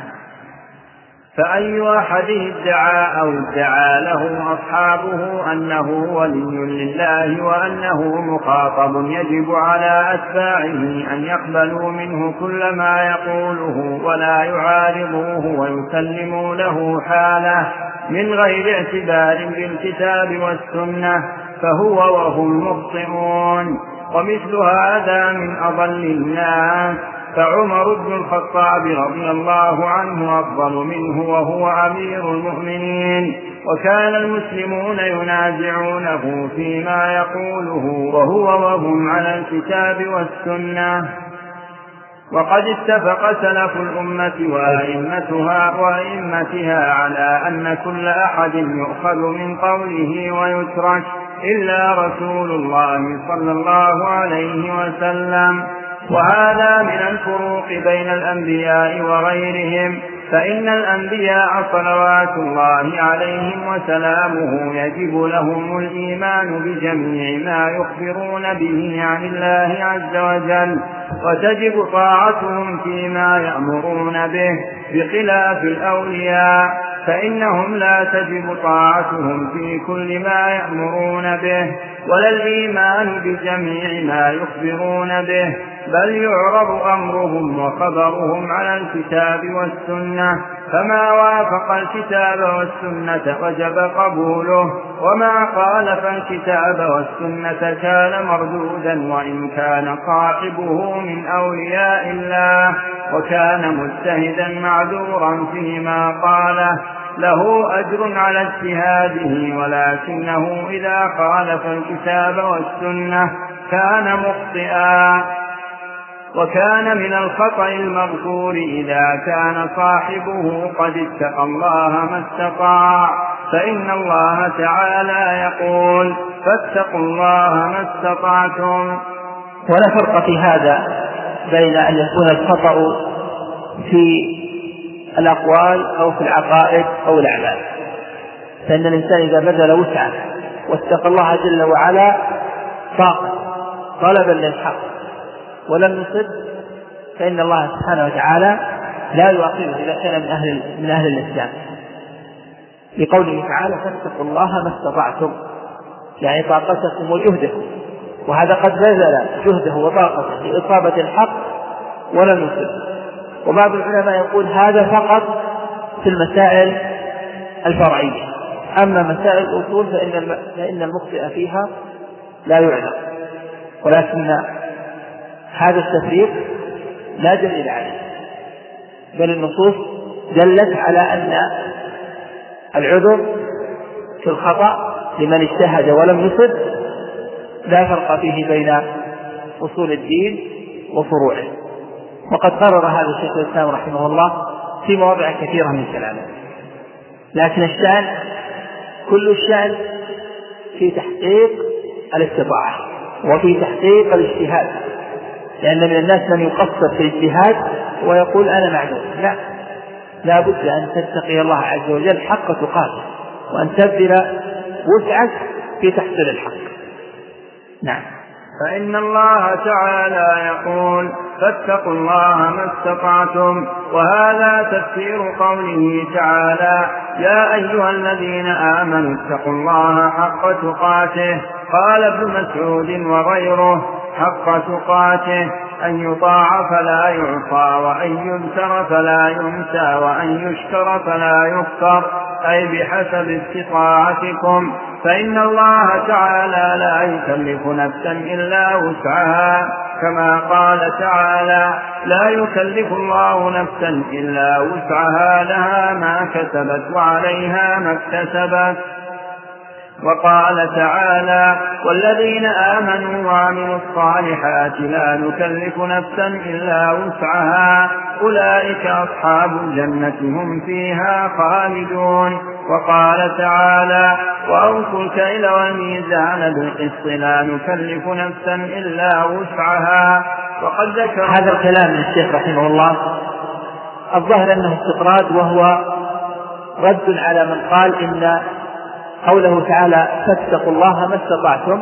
فأي أحد ادعى أو ادعى له أصحابه أنه ولي لله وأنه مخاطب يجب على أتباعه أن يقبلوا منه كل ما يقوله ولا يعارضوه ويسلموا له حاله من غير اعتبار بالكتاب والسنة، فهو وهم مخطئون. ومثل هذا من أضل الناس. فعمر بن الخطاب رضي الله عنه أفضل منه وهو أمير المؤمنين، وكان المسلمون ينازعونه فيما يقوله وهو وهم على الكتاب والسنة. وقد اتفق سلف الأمة وأئمتها وأئمتها على أن كل أحد يؤخذ من قوله ويترك إلا رسول الله صلى الله عليه وسلم. وهذا من الفروق بين الأنبياء وغيرهم، فإن الأنبياء صلوات الله عليهم وسلامه يجب لهم الإيمان بجميع ما يخبرون به عن الله عز وجل، وتجب طاعتهم فيما يأمرون به، بخلاف الأولياء فإنهم لا تجب طاعتهم في كل ما يأمرون به، ولا الإيمان بجميع ما يخبرون به، بل يعرض أمرهم وخبرهم على الكتاب والسنة، فما وافق الكتاب والسنة وجب قبوله، وما خالف الكتاب والسنة كان مردودا وإن كان صاحبه من أولياء الله وكان مجتهدا معذورا فيما قاله، له أجر على اجتهاده، ولكنه إذا خالف الكتاب والسنة كان مخطئا. وكان من الخطأ المغفور إذا كان صاحبه قد اتقى الله ما استطاع، فإن الله تعالى يقول: فاتقوا الله ما استطعتم. ولا فرق في هذا بين أن يكون الخطأ في الأقوال أو في العقائد أو الأعمال، فإن الإنسان إذا بذل وسعه واتقى الله جل وعلا طاقة طلبا للحق ولم يصب، فإن الله سبحانه وتعالى لا يؤاخذه إذا كان من أهل من أهل الإسلام، لقوله تعالى: فاتقوا الله ما استطعتم، يعني طاقتكم وجهدكم، وهذا قد بذل جهده وطاقته في إصابة الحق ولم يصب. وبعض العلماء يقول هذا فقط في المسائل الفرعية، أما مسائل الأصول فإن فإن المخطئ فيها لا يعلم، ولكن هذا التفريق لا دليل عليه، بل النصوص دلت على أن العذر في الخطأ لمن اجتهد ولم يصب لا فرق فيه بين أصول الدين وفروعه، وقد قرر هذا الشيخ الإسلام رحمه الله في مواضع كثيرة من كلامه. لكن الشأن كل الشأن في تحقيق الاستطاعة وفي تحقيق الاجتهاد، لأن من الناس من يقصر في الاجتهاد ويقول أنا معذور. لا، لا بد أن تتقي الله عز وجل حق تقاته، وأن تبذل وسعك في تحصيل الحق. نعم. فإن الله تعالى يقول: فاتقوا الله ما استطعتم، وهذا تفسير قوله تعالى: يا أيها الذين آمنوا اتقوا الله حق تقاته. قال ابن مسعود وغيره: حق تقاته أن يطاع فلا يعصى، وأن يذكر فلا ينسى، وأن يشكر فلا يكفر، أي بحسب استطاعتكم، فإن الله تعالى لا يكلف نفسا إلا وسعها، كما قال تعالى: لا يكلف الله نفسا إلا وسعها، لها ما كسبت وعليها ما اكتسبت. وقال تعالى: والذين آمنوا وعملوا الصالحات لا نكلف نفسا إلا وسعها، أولئك أصحاب الجنة هم فيها خالدون. وقال تعالى: وأوفوا الكيل والميزان بالقسط لا نكلف نفسا إلا وسعها. وقد ذكر هذا الكلام من الشيخ رحمه الله الظاهر أنه استطراد، وهو رد على من قال إن قوله تعالى فاتقوا الله ما استطعتم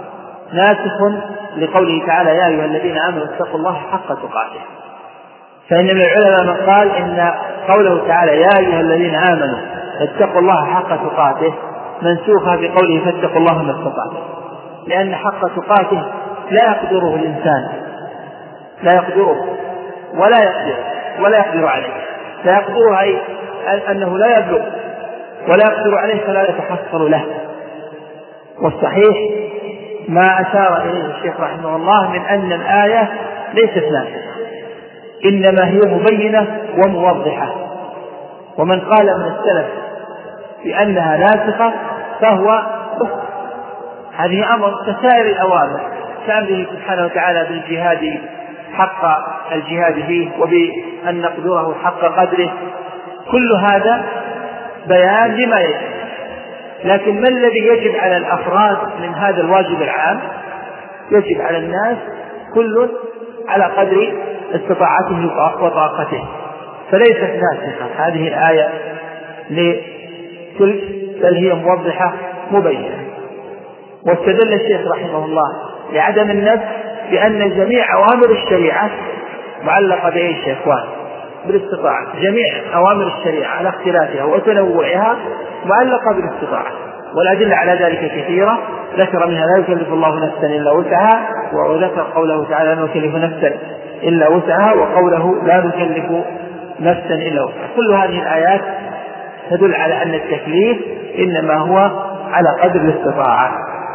ناسخ لقوله تعالى: يا أيها الذين آمنوا اتقوا الله حق تقاته. فإن من العلماء من قال إن قوله تعالى: يا أيها الذين آمنوا اتقوا الله حق تقاته منسوخة بقوله فاتقوا الله ما استطعتم، لأن حق تقاته لا يقدره الإنسان، لا يقدره ولا يقدر ولا يقدر عليه، لا يقدره أي أنه لا يبلغ ولا يقدر عليه فلا يتحصل له. والصحيح ما أشار إليه الشيخ رحمه الله من أن الآية ليست ناسخة، إنما هي مبينة وموضحة. ومن قال من السلف بأنها ناسخة فهو هذه أمر كسائر الأوامر، كأمره سبحانه وتعالى بالجهاد حق الجهاد فيه وبأن نقدره حق قدره، كل هذا بيان لما يجب. لكن ما الذي يجب على الأفراد من هذا الواجب العام؟ يجب على الناس كل على قدر استطاعته وطاقته، فليست ناسخة هذه الآية لكل، بل هي موضحة مبينة. واستدل الشيخ رحمه الله لعدم النسخ بأن جميع أوامر الشريعة معلقة بإيش يا إخوان؟ بالاستطاعة. جميع أوامر الشريعة على اختلافها وتنوعها معلقة بالاستطاعة، والأدلة على ذلك كثيرة، ذكر منها لا يكلف الله نفسا إلا وسعها، وذكر قوله تعالى لا نكلف نفسا إلا وسعها، وقوله لا نكلف نفسا إلا وسعها. كل هذه الآيات تدل على أن التكليف إنما هو على قدر الاستطاعة.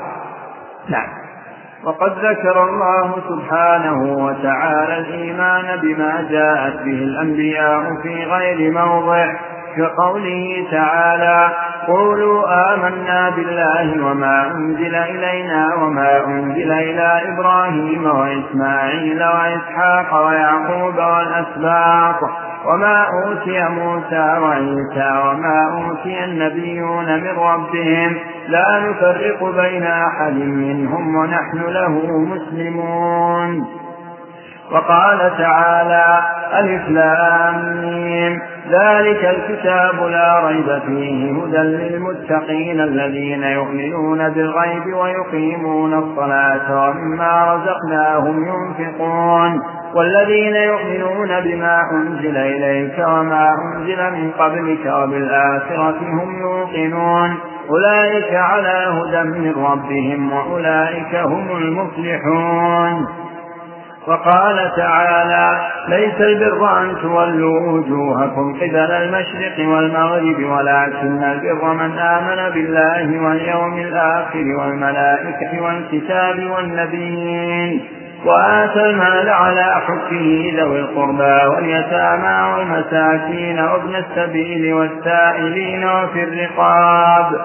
نعم. وقد ذكر الله سبحانه وتعالى الإيمان بما جاءت به الأنبياء في غير موضع، كقوله تعالى قولوا آمنا بالله وما أنزل إلينا وما أنزل إلى إبراهيم وإسماعيل وإسحاق ويعقوب والأسباط وما أوتي موسى وعيسى وما أوتي النبيون من ربهم لا نفرق بين أحد منهم ونحن له مسلمون. وقال تعالى ألف لام ميم ذلك الكتاب لا ريب فيه هدى للمتقين الذين يؤمنون بالغيب ويقيمون الصلاة ومما رزقناهم ينفقون والذين يؤمنون بما أنزل إليك وما أنزل من قبلك وبالآخرة هم يوقنون أولئك على هدى من ربهم وأولئك هم المفلحون. وقال تعالى ليس البر أن تولوا وجوهكم قبل المشرق والمغرب ولكن البر من آمن بالله واليوم الآخر والملائكة والكتاب والنبيين وآتى المال على حبه ذوي القربى واليتامى والمساكين وابن السبيل والسائلين وفي الرقاب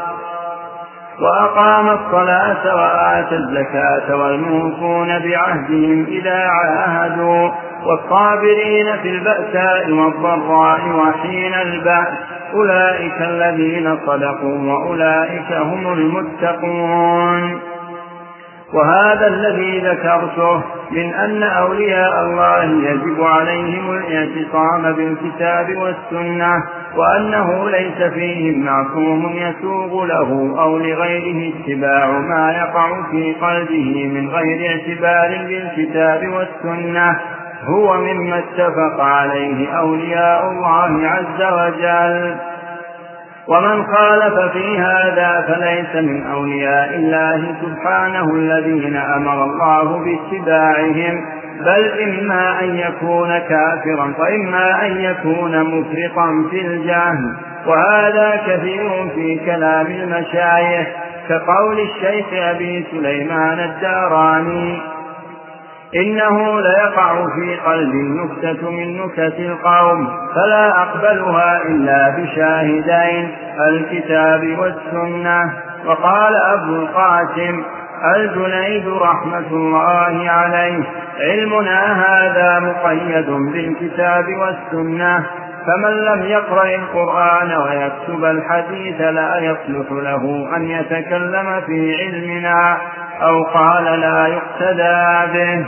وأقام الصلاة وآتى الزكاة والموفون بعهدهم إذا عاهدوا والصابرين في البأساء والضراء وحين البأس أولئك الذين صدقوا وأولئك هم المتقون. وهذا الذي ذكرته من أن أولياء الله يجب عليهم الاعتصام بالكتاب والسنة وأنه ليس فيهم معصوم يسوغ له أو لغيره اتباع ما يقع في قلبه من غير اعتبار بالكتاب والسنة هو مما اتفق عليه أولياء الله عز وجل. ومن خالف في هذا فليس من أولياء الله سبحانه الذين أمر الله باتباعهم، بل إما أن يكون كافرا وإما أن يكون مفرطا في الجهل، وهذا كثير في كلام المشايخ كقول الشيخ أبي سليمان الداراني إنه ليقع في قلبي نكتة من نكت القوم فلا أقبلها إلا بشاهدين الكتاب والسنة. وقال أبو القاسم الجنيد رحمة الله عليه علمنا هذا مقيد بالكتاب والسنة، فمن لم يقرأ القرآن ويكتب الحديث لا يصلح له أن يتكلم في علمنا أو قال لا يقتدى به.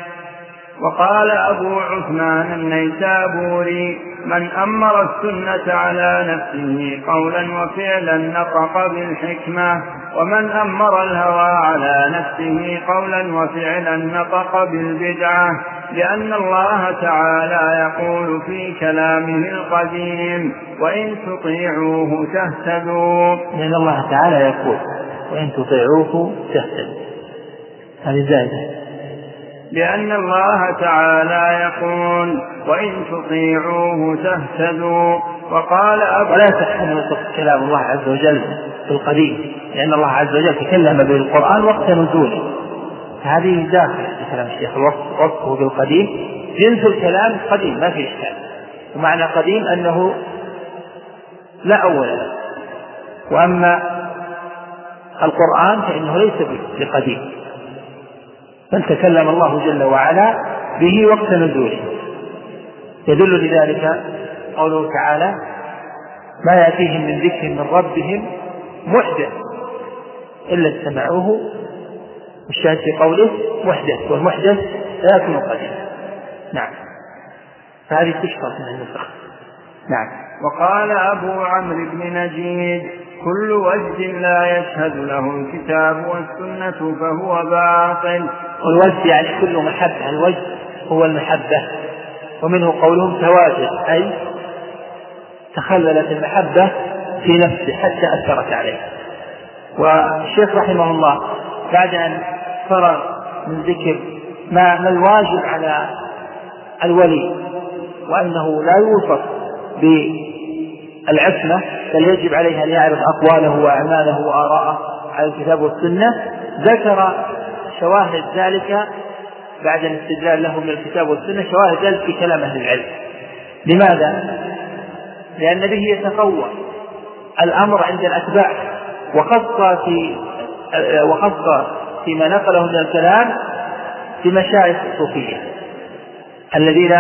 وقال أبو عثمان النيسابوري من أمر السنة على نفسه قولا وفعلا نطق بالحكمة، ومن أمر الهوى على نفسه قولا وفعلا نطق بالبدعة، لأن الله تعالى يقول في كلامه القديم وإن تطيعوه تهتدوا. لأن الله تعالى يقول وإن تطيعوه تهتدوا، هذه زائدة. لأن الله تعالى يقول وإن تطيعوه تهتدوا. وقال أبو ولا تحمل كلام الله عز وجل في القديم، لأن الله عز وجل تكلم بالقرآن وقت نزوله هذه داخل في كلام الشيخ وصفه بالقديم، جنس الكلام قديم ما في إشكال، ومعنى قديم أنه لا أول له. وأما القرآن فإنه ليس بقديم، بل تكلم الله جل وعلا به وقت نزوله. يدل لذلك قوله تعالى ما يأتيهم من ذكر من ربهم محدث إلا استمعوه، والشاهد في قوله محدث، والمحدث لا يكون قديم. نعم، فهذه تشترط من النسخ. نعم. وقال أبو عمرو بن نجيد كل وجه لا يشهد له الكتاب والسنة فهو باطل. والوجه يعني كل محبة، الوجه هو المحبة، ومنه قولهم تواجد أي تخللت المحبة في نفسه حتى أثرت عليه. والشيخ رحمه الله بعد أن فرغ من ذكر ما, ما الواجب على الولي وأنه لا يوصف بالعصمة بل يجب عليه أن يعرف أقواله وأعماله وآراءه على الكتاب والسنة، ذكر شواهد ذلك بعد الاستدلال له من الكتاب والسنة، شواهد ذلك في كلام أهل العلم. لماذا؟ لأن به يتقوى الأمر عند الأتباع، وخاصة في وخاصة فيما نقله من الكلام في مشايخ الصوفية الذين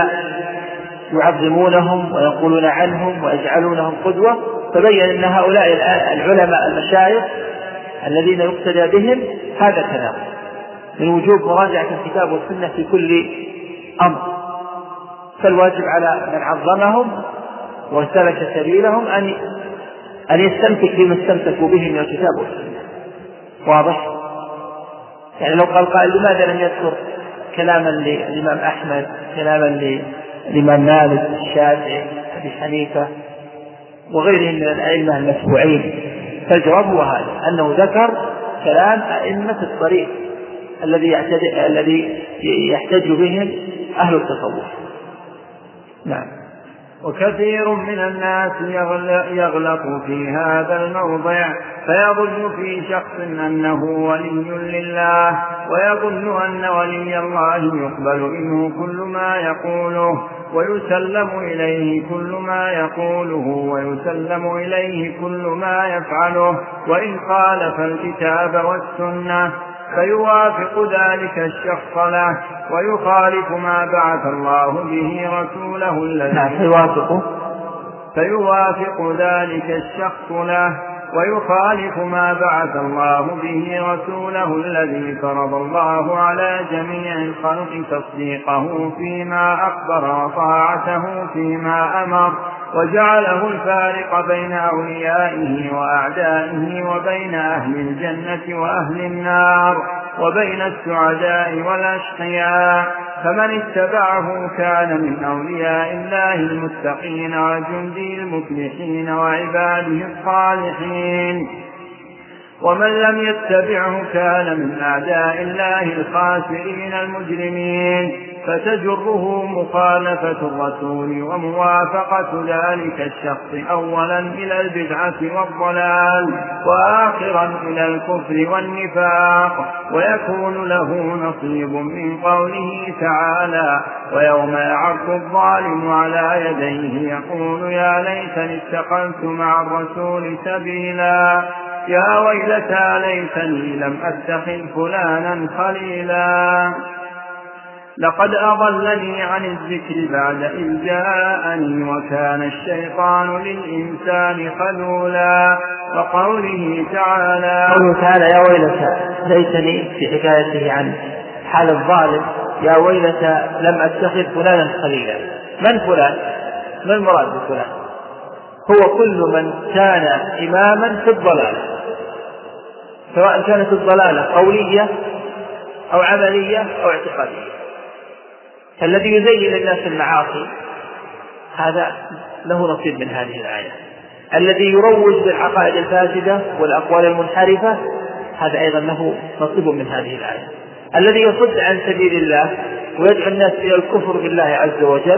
يعظمونهم ويقولون عنهم ويجعلونهم قدوة، فبين أن هؤلاء العلماء المشايخ الذين يقتدى بهم هذا كلام من وجوب مراجعة الكتاب والسنة في كل أمر. فالواجب على من عظمهم وسلك سبيلهم أن أن يستمسك بما استمسكوا به من الكتاب والسنة. واضح؟ يعني لو قال قائل لماذا لم يذكر كلاما للإمام أحمد، كلاما للإمام مالك، الشافعي، أبي حنيفة وغيرهم من الأئمة المتبوعين؟ فالجواب هو هذا، أنه ذكر كلام أئمة الطريق الذي الذي يحتج بهم أهل التصوف. نعم. وكثير من الناس يغلط في هذا الموضع فيظن في شخص أنه ولي لله، ويظن أن ولي الله يقبل منه كل ما يقوله ويسلم إليه كل ما يقوله ويسلم إليه كل ما يفعله، وإن خالف الكتاب والسنة فيوافق ذلك الشخص له ويخالف ما بعث الله به رسوله الذي فيوافق فيوافق ذلك الشخص له ويخالف ما بعث الله به رسوله الذي فرض الله على جميع الخلق تصديقه فيما أخبر وطاعته فيما أمر، وجعله الفارق بين أوليائه وأعدائه وبين أهل الجنة وأهل النار وبين السعداء والأشقياء، فمن اتبعه كان من أولياء الله المتقين وجندي المفلحين وعباده الصالحين، ومن لم يتبعه كان من أعداء الله الخاسرين المجرمين، فتجره مخالفة الرسول وموافقة ذلك الشخص أولا إلى البدعة والضلال وآخرا إلى الكفر والنفاق، ويكون له نصيب من قوله تعالى ويوم يعض الظالم على يديه يقول يا ليتني اتخذت مع الرسول سبيلا، يا ويلتى ليتني لم أتخذ فلانا خليلا، لقد أضلني عن الذكر بعد إذ جاءني وكان الشيطان للإنسان خذولا. وقوله تعالى قوله تعالى يا ويلتى ليتني في حكايته عن حال الظالم يا ويلتى لم أتخذ فلانا خليلا. من فلان؟ ما المراد بفلان؟ هو كل من كان إماما في الضلال، سواء كانت الضلالة قولية أو عملية أو اعتقادية، الذي يزين للناس المعاصي هذا له نصيب من هذه الآية، الذي يروج بالعقائد الفاسدة والأقوال المنحرفة هذا أيضا له نصيب من هذه الآية، الذي يصد عن سبيل الله ويدعو الناس إلى الكفر بالله عز وجل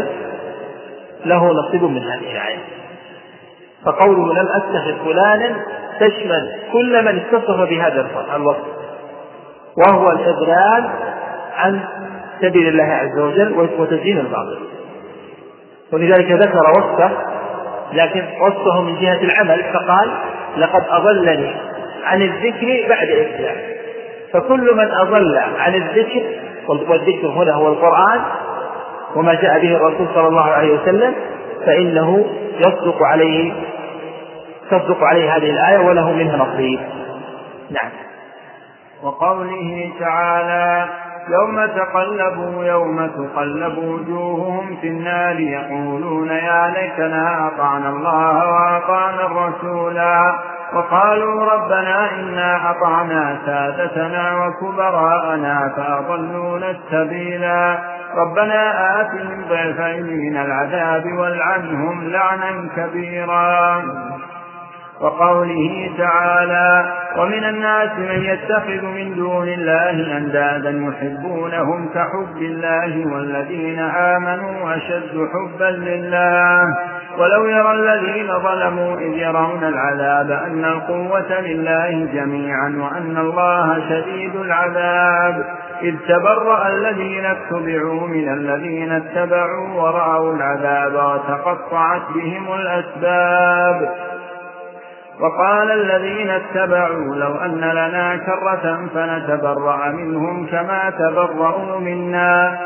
له نصيب من هذه الآية. فقوله لم أتخذ فلانا تشمل كل من اتصف بهذا الوصف، وهو الإضلال عن سبيل الله عز وجل وتزيين الباطل. ولذلك ذكر وصفه، لكن وصفه من جهة العمل فقال لقد أضلني عن الذكر بعد إسلام. فكل من أضل عن الذكر، والذكر هنا هو القرآن وما جاء به الرسول صلى الله عليه وسلم، فإنه يصدق عليه تصدق عليه هذه الآية وله منها نصيب. نعم. وقوله تعالى يوم تقلب يوم تقلب وجوههم في النار يقولون يا ليتنا أطعنا الله وأطعنا الرسولا وقالوا ربنا إنا أطعنا سادتنا وكبراءنا فأضلونا السبيلا ربنا آتهم ضعفين من العذاب والعنهم لعنا كبيرا. وقوله تعالى ومن الناس من يتخذ من دون الله أندادا يحبونهم كحب الله والذين آمنوا أشد حبا لله ولو يرى الذين ظلموا إذ يرون العذاب أن القوة لله جميعا وأن الله شديد العذاب إذ تبرأ الذين اتبعوا من الذين اتبعوا ورأوا العذاب وتقطعت بهم الأسباب. وقال الذين اتبعوا لو أن لنا كرة فنتبرأ منهم كما تبرأوا منا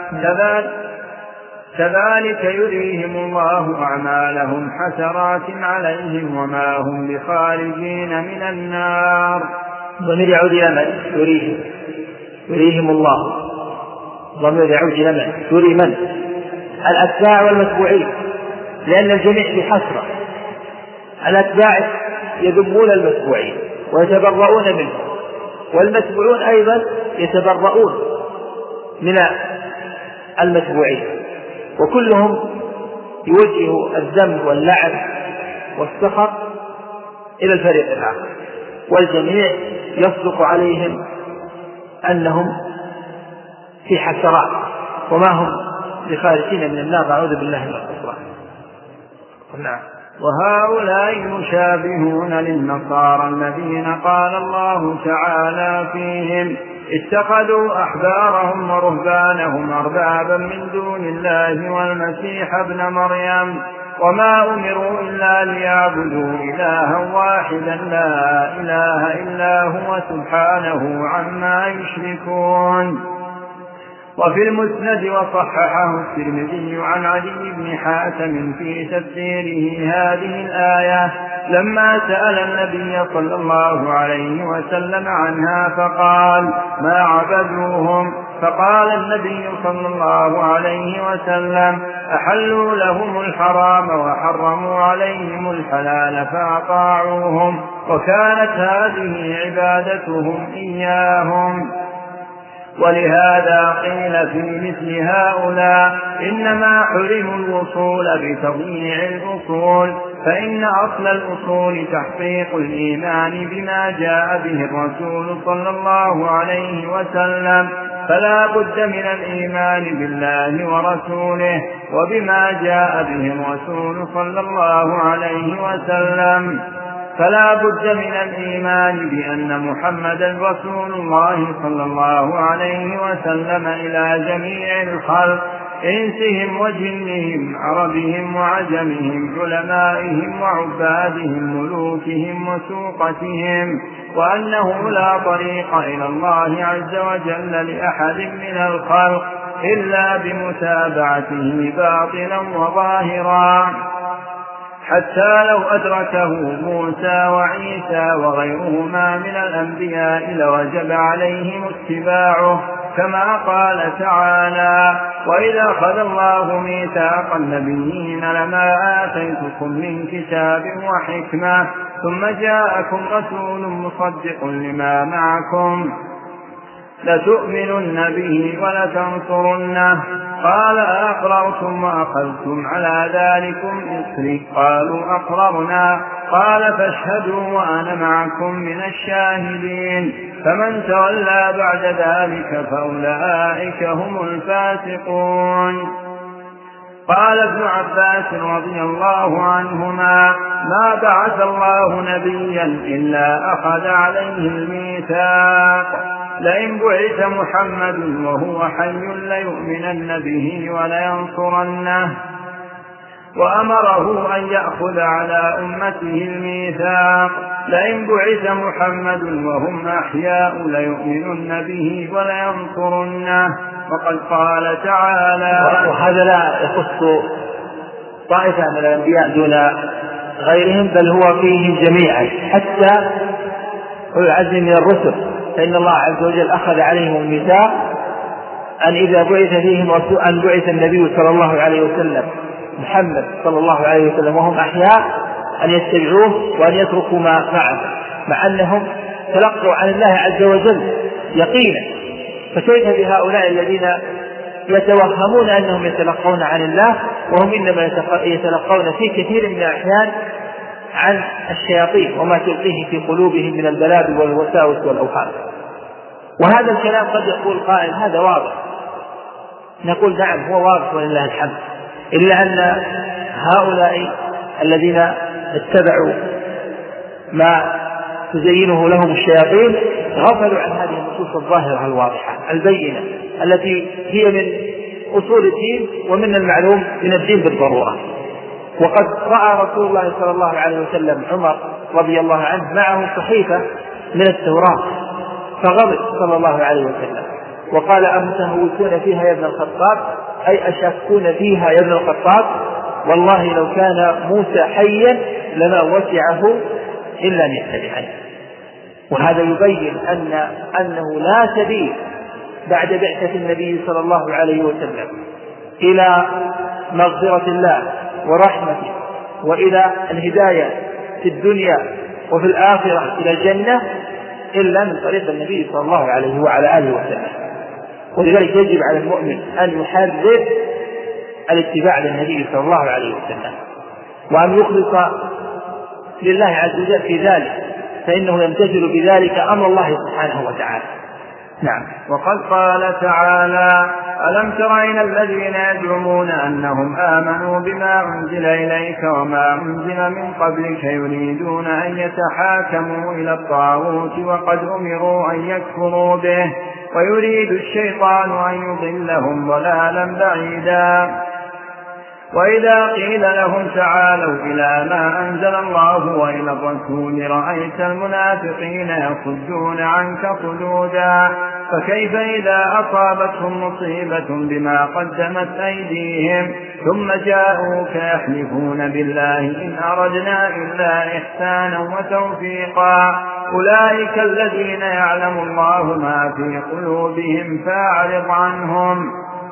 كذلك يريهم الله أعمالهم حسرات عليهم وما هم بخارجين من النار. ضمير يعود إلى من؟ يريهم يريهم الله. ضمير يعود إلى من؟ يري من؟ الأتباع والمتبوعين، لأن الجميع بحسرة. الأتباع يذمون المتبوعين ويتبرؤون منهم، والمتبوعون أيضا يتبرؤون من المتبوعين، وكلهم يوجه الذم واللعن والسخط إلى الفريق الآخر، والجميع يصدق عليهم أنهم في حسرات وما هم بخارجين من النار. أعوذ بالله من الخسران. نعم. وهؤلاء مشابهون للنصارى الذين قال الله تعالى فيهم اتخذوا أحبارهم ورهبانهم أربابا من دون الله والمسيح ابن مريم وما أمروا إلا ليعبدوا إلها واحدا لا إله إلا هو سبحانه عما يشركون. وفي المسند وصححه الترمذي عن علي بن حاتم في تفسيره هذه الآية لما سأل النبي صلى الله عليه وسلم عنها فقال ما عبدوهم، فقال النبي صلى الله عليه وسلم أحلوا لهم الحرام وحرموا عليهم الحلال فأطاعوهم وكانت هذه عبادتهم إياهم. ولهذا قيل في مثل هؤلاء إنما حرموا الوصول بتضييع الأصول، فإن أصل الأصول تحقيق الإيمان بما جاء به الرسول صلى الله عليه وسلم، فلا بد من الإيمان بالله ورسوله وبما جاء به الرسول صلى الله عليه وسلم، فلا بد من الإيمان بأن محمدا رسول الله صلى الله عليه وسلم إلى جميع الخلق إنسهم وجنهم عربهم وعجمهم علمائهم وعبادهم ملوكهم وسوقتهم، وأنه لا طريق إلى الله عز وجل لأحد من الخلق إلا بمتابعته باطلا وظاهرا، حتى لو أدركه موسى وعيسى وغيرهما من الأنبياء لوجب عليهم اتباعه، كما قال تعالى وإذا أخذ الله ميثاق النبيين لما آتيتكم من كتاب وحكمة ثم جاءكم رسول مصدق لما معكم لتؤمنن به ولتنصرنه، قال أقررتم وأخذتم على ذلكم إصري، قالوا أقررنا، قال فاشهدوا وأنا معكم من الشاهدين، فمن تولى بعد ذلك فأولئك هم الفاسقون. قال ابن عباس رضي الله عنهما ما بعث الله نبيا إلا أخذ عليه الميثاق، لئن بعث محمد وهو حي ليؤمنن به ولينصرنه، وأمره أن يأخذ على أمته الميثاق، لئن بعث محمد وهم أحياء ليؤمنن به ولينصرنه. وقد قال تعالى: وهذا لا يخص طائفة من الأنبياء دون غيرهم، بل هو فيهم جميعا حتى أولي العزم من الرسل، فإن الله عز وجل أخذ عليهم الميثاق أن إذا بعث فيهم رسول أن بعث النبي صلى الله عليه وسلم محمد صلى الله عليه وسلم وهم أحياء أن يتبعوه وأن يتركوا ما فعل، مع أنهم تلقوا عن الله عز وجل يقينا. فكيف بهؤلاء الذين يتوهمون أنهم يتلقون عن الله وهم إنما يتلقون في كثير من الأحيان عن الشياطين وما تلقيه في قلوبهم من البلاد والوساوس والأوهام. وهذا الكلام قد يقول قائل هذا واضح، نقول نعم هو واضح ولله الحمد، إلا أن هؤلاء الذين اتبعوا ما تزينه لهم الشياطين غفلوا عن هذه النصوص الظاهرة الواضحة البينة التي هي من أصول الدين ومن المعلوم من الدين بالضرورة. وقد رأى رسول الله صلى الله عليه وسلم عمر رضي الله عنه معه صحيفة من التوراة فغضب صلى الله عليه وسلم وقال: أمتهوكون فيها يا ابن الخطاب، أي أشاكون فيها يا ابن الخطاب؟ والله لو كان موسى حيا لما وسعه إلا أن يتبعني. وهذا يبين أن أنه لا سبيل بعد بعثة النبي صلى الله عليه وسلم إلى مغفرة الله ورحمته وإلى الهداية في الدنيا وفي الآخرة إلى الجنة إلا من طريق النبي صلى الله عليه وعلى آله وسلم. ولذلك يجب على المؤمن أن يحرر الاتباع للنبي صلى الله عليه وسلم وأن يخلص لله عز وجل في ذلك، فإنه يمتثل بذلك أمر الله سبحانه وتعالى. نعم. وقد قال تعالى: ألم تر إلى الذين يزعمون أنهم آمنوا بما أنزل إليك وما أنزل من قبلك يريدون أن يتحاكموا إلى الطاغوت وقد أمروا أن يكفروا به ويريد الشيطان أن يضلهم ضلالا بعيدا. وإذا قيل لهم تعالوا إلى ما أنزل الله وإلى الرسول رأيت المنافقين يصدون عنك صدودا، فكيف إذا أصابتهم مصيبة بما قدمت أيديهم ثم جاءوك يحلفون بالله إن أردنا إلا إحسانا وتوفيقا، أولئك الذين يعلم الله ما في قلوبهم فأعرض عنهم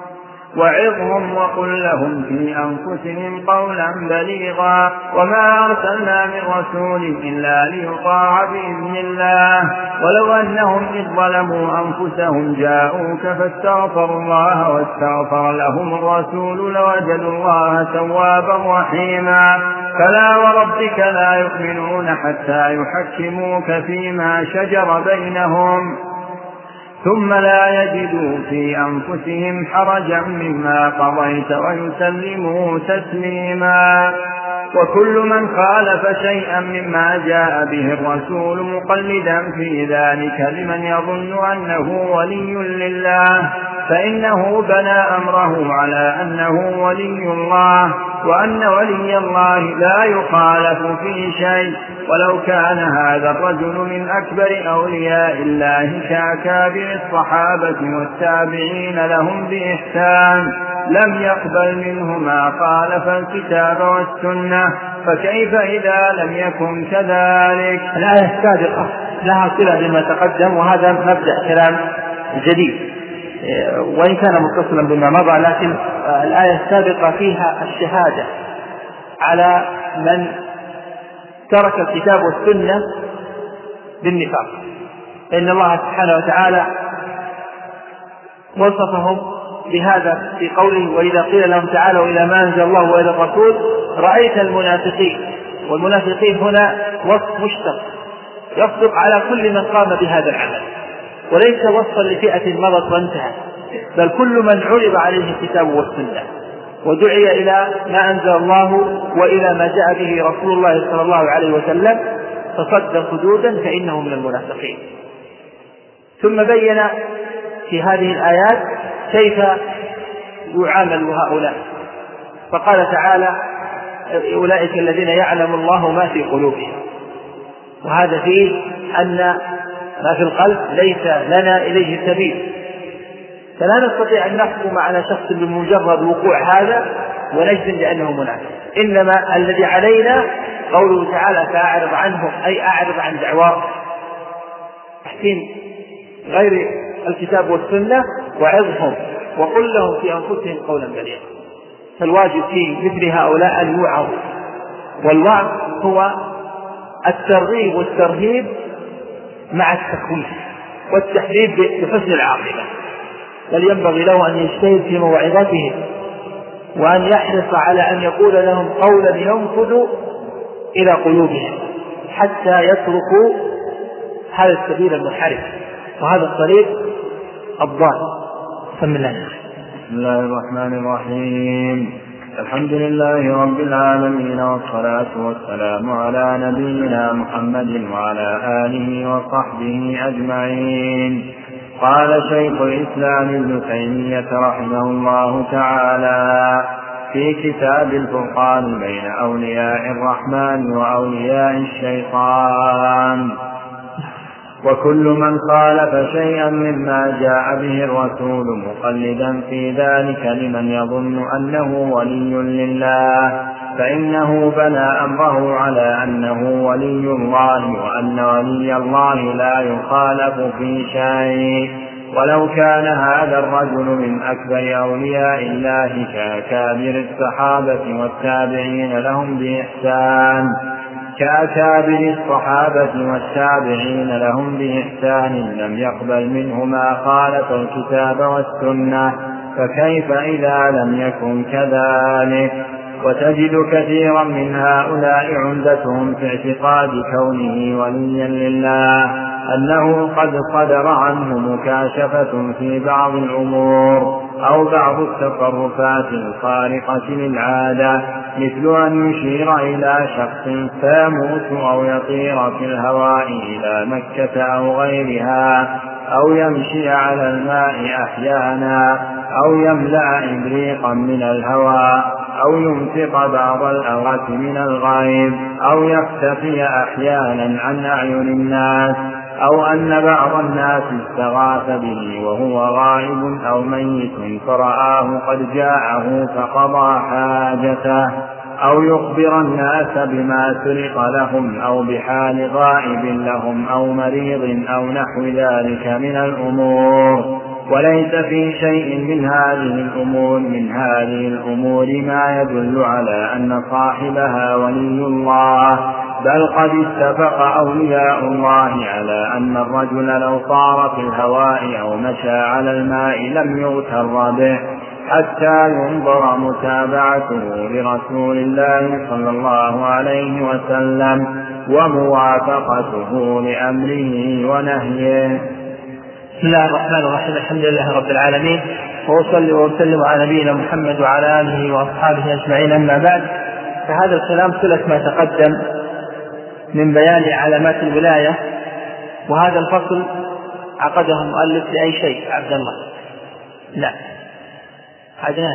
وعظهم وقل لهم في أنفسهم قولا بليغا، وما أرسلنا من رسول إلا ليطاع بإذن الله، ولو أنهم إذ ظلموا أنفسهم جاءوك فاستغفروا الله واستغفر لهم الرسول لوجدوا الله توابا رحيما. فلا وربك لا يؤمنون حتى يحكموك فيما شجر بينهم ثم لا يجدوا في أنفسهم حرجا مما قضيت ويسلموا تسليما. وكل من خالف شيئا مما جاء به الرسول مقلدا في ذلك لمن يظن أنه ولي لله فإنه بنى أمره على أنه ولي الله، وأن ولي الله لا يخالف في شيء، ولو كان هذا الرجل من أكبر أولياء الله كأكابر الصحابة والتابعين لهم بإحسان لم يقبل منه ما خالف الكتاب والسنة، فكيف إذا لم يكن كذلك؟ الآية السابقة لها صلة بما تقدم، وهذا مبدأ كلام جديد وإن كان متصلا بما مضى، لكن الآية السابقة فيها الشهادة على من ترك الكتاب والسنة بالنفاق، إن الله سبحانه وتعالى وصفهم بهذا في قوله: وإذا قيل لهم تعالوا إلى ما أنزل الله وإلى الرسول رأيت المنافقين. والمنافقين هنا وصف مشتق يصدق على كل من قام بهذا العمل، وليس وصفا لفئة مضت وانتهت، بل كل من عرض عليه الكتاب والسنة ودعي إلى ما أنزل الله وإلى ما جاء به رسول الله صلى الله عليه وسلم فصد صدودا فإنه من المنافقين. ثم بين في هذه الآيات كيف يعامل هؤلاء، فقال تعالى أولئك الذين يعلم الله ما في قلوبهم، وهذا فيه أن ما في القلب ليس لنا إليه سبيل، فلا نستطيع أن نحكم على شخص بمجرد وقوع هذا ونجزم بأنه منافق، إنما الذي علينا قوله تعالى فأعرض عنهم، أي أعرض عن دعواهم، تحسين غير الكتاب والسنة وعظهم وقل لهم في أنفسهم قولا بليغا. فالواجب في مثل هؤلاء أن يوعظوا، والوعظ هو الترغيب والترهيب مع التخويف والتحذير بحسن العاقبة، بل ينبغي له أن يجتهد في موعظتهم وأن يحرص على أن يقول لهم قولا ينفذ إلى قلوبهم حتى يتركوا هذا السبيل المنحرف وهذا الطريق الضال. بسم الله بسم الله الرحمن الرحيم. الحمد لله رب العالمين، والصلاة والسلام على نبينا محمد وعلى آله وصحبه أجمعين. قال شيخ الإسلام ابن تيمية رحمه الله تعالى في كتاب الفرقان بين أولياء الرحمن وأولياء الشيطان: وكل من خالف شيئا مما جاء به الرسول مقلدا في ذلك لمن يظن أنه ولي لله فإنه بنى أمره على أنه ولي الله، وأن ولي الله لا يخالف في شيء، ولو كان هذا الرجل من أكبر أولياء الله كأكابر الصحابة والتابعين لهم بإحسان كأكابر الصحابة والتابعين لهم بإحسان لم يقبل منه ما خالف الكتاب والسنة، فكيف إذا لم يكن كذلك؟ وتجد كثيرا من هؤلاء عندتهم في اعتقاد كونه وليا لله أنه قد صدر عنه مكاشفة في بعض الأمور أو بعض التصرفات الخارقة للعادة، مثل أن يشير إلى شخص فيموت أو يطير في الهواء إلى مكة أو غيرها، أو يمشي على الماء أحيانا، أو يملأ إبريقا من الهواء، أو ينفق بعض الأوقات من الغيب، أو يختفي أحيانا عن أعين الناس، أو أن بعض الناس استغاث به وهو غائب أو ميت فرآه قد جاءه فقضى حاجته، أو يخبر الناس بما سرق لهم أو بحال غائب لهم أو مريض أو نحو ذلك من الأمور. وليس في شيء من هذه الأمور من هذه الأمور ما يدل على أن صاحبها ولي الله، بل قد اتفق أولياء الله على أن الرجل لو طار في الهواء أو مشى على الماء لم يغتر به حتى ينظر متابعته لرسول الله صلى الله عليه وسلم وموافقته لأمره ونهيه. بسم الله الرحمن الرحيم. الحمد لله رب العالمين، وأصلي وأسلم على نبينا محمد وعلى آله وأصحابه أجمعين. أما بعد، فهذا الكلام صلة ما تقدم من بيان علامات الولاية، وهذا الفصل عقده المؤلف لأي شيء. عبد الله لا عدنان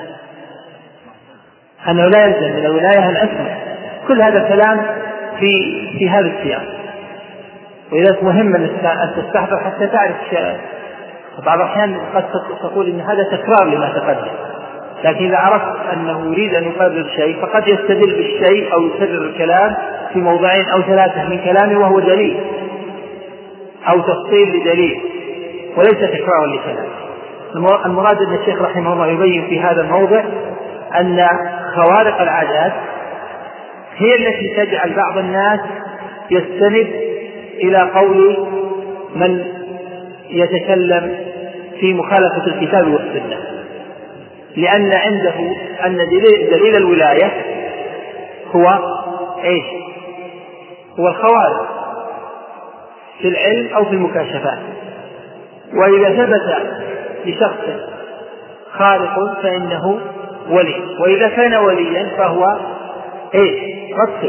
أنه لا يلزم من الولاية الأسمى. كل هذا الكلام في في هذا السياق، وإذا مهم أن تستحضر حتى تعرف شيء. بعض الأحيان قد تقول إن هذا تكرار لما تقدم، لكن إذا عرفت أنه يريد أن يقرر شيء فقد يستدل بالشيء أو يكرر الكلام في موضعين أو ثلاثة من كلامه وهو دليل أو تفصيل لدليل وليس تكرار لكلام. المراد أن الشيخ رحمه الله يبين في هذا الموضع أن خوارق العادات هي التي تجعل بعض الناس يستند إلى قول من يتكلم في مخالفة الكتاب والسنة، لأن عنده أن دليل الولاية هو إيش؟ هو الخوارق في العلم أو في المكاشفات. وإذا ثبت لشخص خارق فإنه ولي، وإذا كان وليا فهو إيش؟ رسل،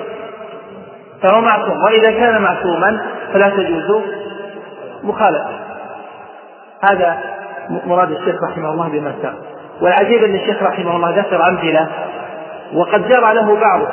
فهو معصوم، وإذا كان معصوما فلا تجوز مخالفة. هذا مراد الشيخ رحمه الله بما سبق. والعجيب أن الشيخ رحمه الله ذكر أمثلة وقد جرى له بعض.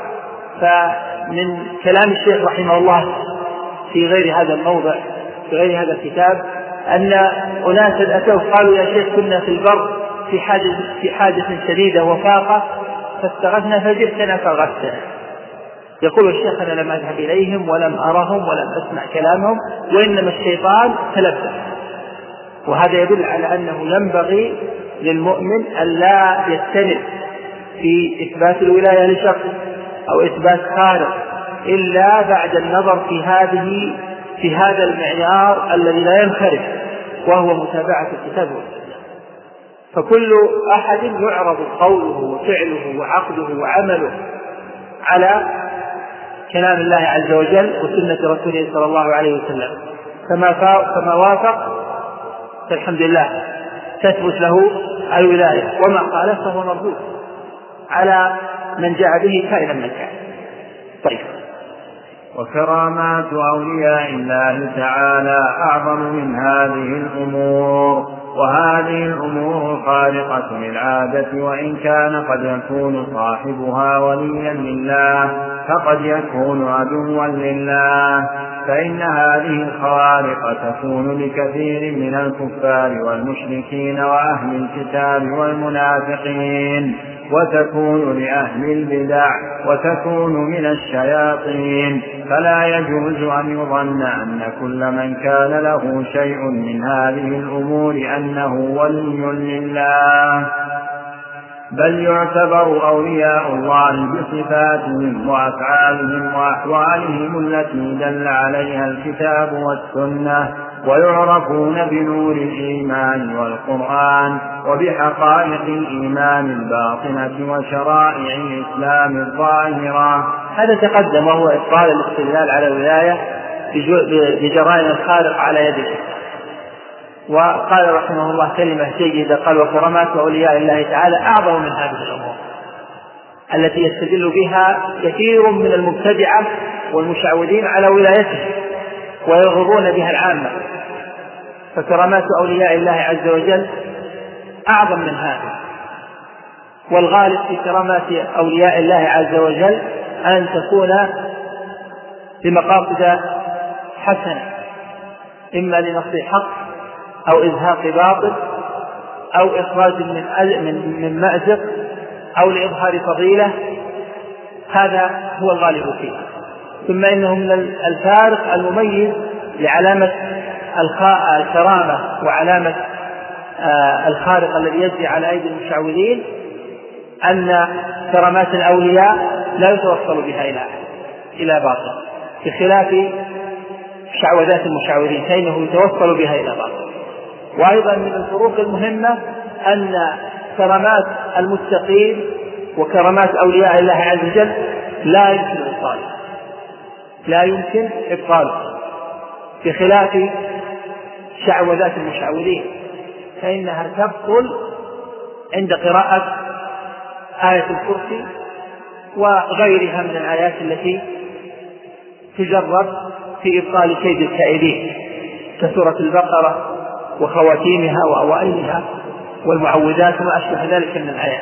فمن كلام الشيخ رحمه الله في غير هذا الموضع في غير هذا الكتاب أن أناسا أتوه قالوا: يا شيخ كنا في البر في حادث في حادث شديدة وفاقة فاستغثنا فجئتنا فغثنا. يقول الشيخ: أنا لم أذهب إليهم ولم أرهم ولم أسمع كلامهم وإنما الشيطان تلبس. وهذا يدل على أنه ينبغي للمؤمن أن لا يستند في إثبات الولاية لشخص أو إثبات خارق إلا بعد النظر في هذه في هذا المعيار الذي لا ينخرط وهو متابعة الكتاب والسنة. فكل أحد يعرض قوله وفعله وعقده وعمله على كلام الله عز وجل وسنة رسوله صلى الله عليه وسلم، فما فما وافق فالحمد لله تثبت له الولاية، وما خالف فهو مردود على من جاء به كائنا من كان. طيب. وكرامات أولياء الله تعالى أعظم من هذه الأمور، وهذه الأمور خارقة للعادة، وإن كان قد يكون صاحبها وليا لله فقد يكون عدوا لله، فإن هذه الخوارق تكون لكثير من الكفار والمشركين وأهل الكتاب والمنافقين، وتكون لأهل البدع، وتكون من الشياطين، فلا يجوز أن يظن أن كل من كان له شيء من هذه الأمور أنه ولي لله، بل يعتبر أولياء الله بصفاتهم وأفعالهم وأحوالهم التي دل عليها الكتاب والسنة، ويعرفون بنور الإيمان والقرآن وبحقائق الإيمان الباطنة وشرائع الإسلام الظاهرة. هذا تقدم وهو إبطال الاستدلال على الولاية بجرائم الخارق على يده. وقال رحمه الله كلمة جيدة، قال: وكرامات أولياء الله تعالى أعظم من هذه الأمور التي يستدل بها كثير من المبتدعة والمشعوذين على ولايته ويغرون بها العامة. فكرامات أولياء الله عز وجل أعظم من هذا. والغالب في كرامات أولياء الله عز وجل أن تكون بمقاصد حسنة، إما لنصر حق أو إزهاق باطل أو إخراج من من مأزق أو لإظهار فضيلة. هذا هو الغالب فيه. ثم إنه من الفارق المميز لعلامة الكرامة وعلامة الخارق الذي يجري على أيدي المشعوذين أن كرامات الأولياء لا يتوصل بها إلى إلى باطل، بخلاف شعوذات المشعوذين فإنه يتوصل بها إلى باطل. وأيضا من الفروق المهمة أن كرامات المتقين وكرامات أولياء الله عز وجل لا يمكن إبطاله لا يمكن إبطاله بخلاف شعوذات المشعوذين فإنها تبطل عند قراءة آية الكرسي وغيرها من الآيات التي تجرب في إبطال كيد الكائدين كسورة البقرة وخواتيمها وأوائلها والمعوذات وما أشبه ذلك من الآيات.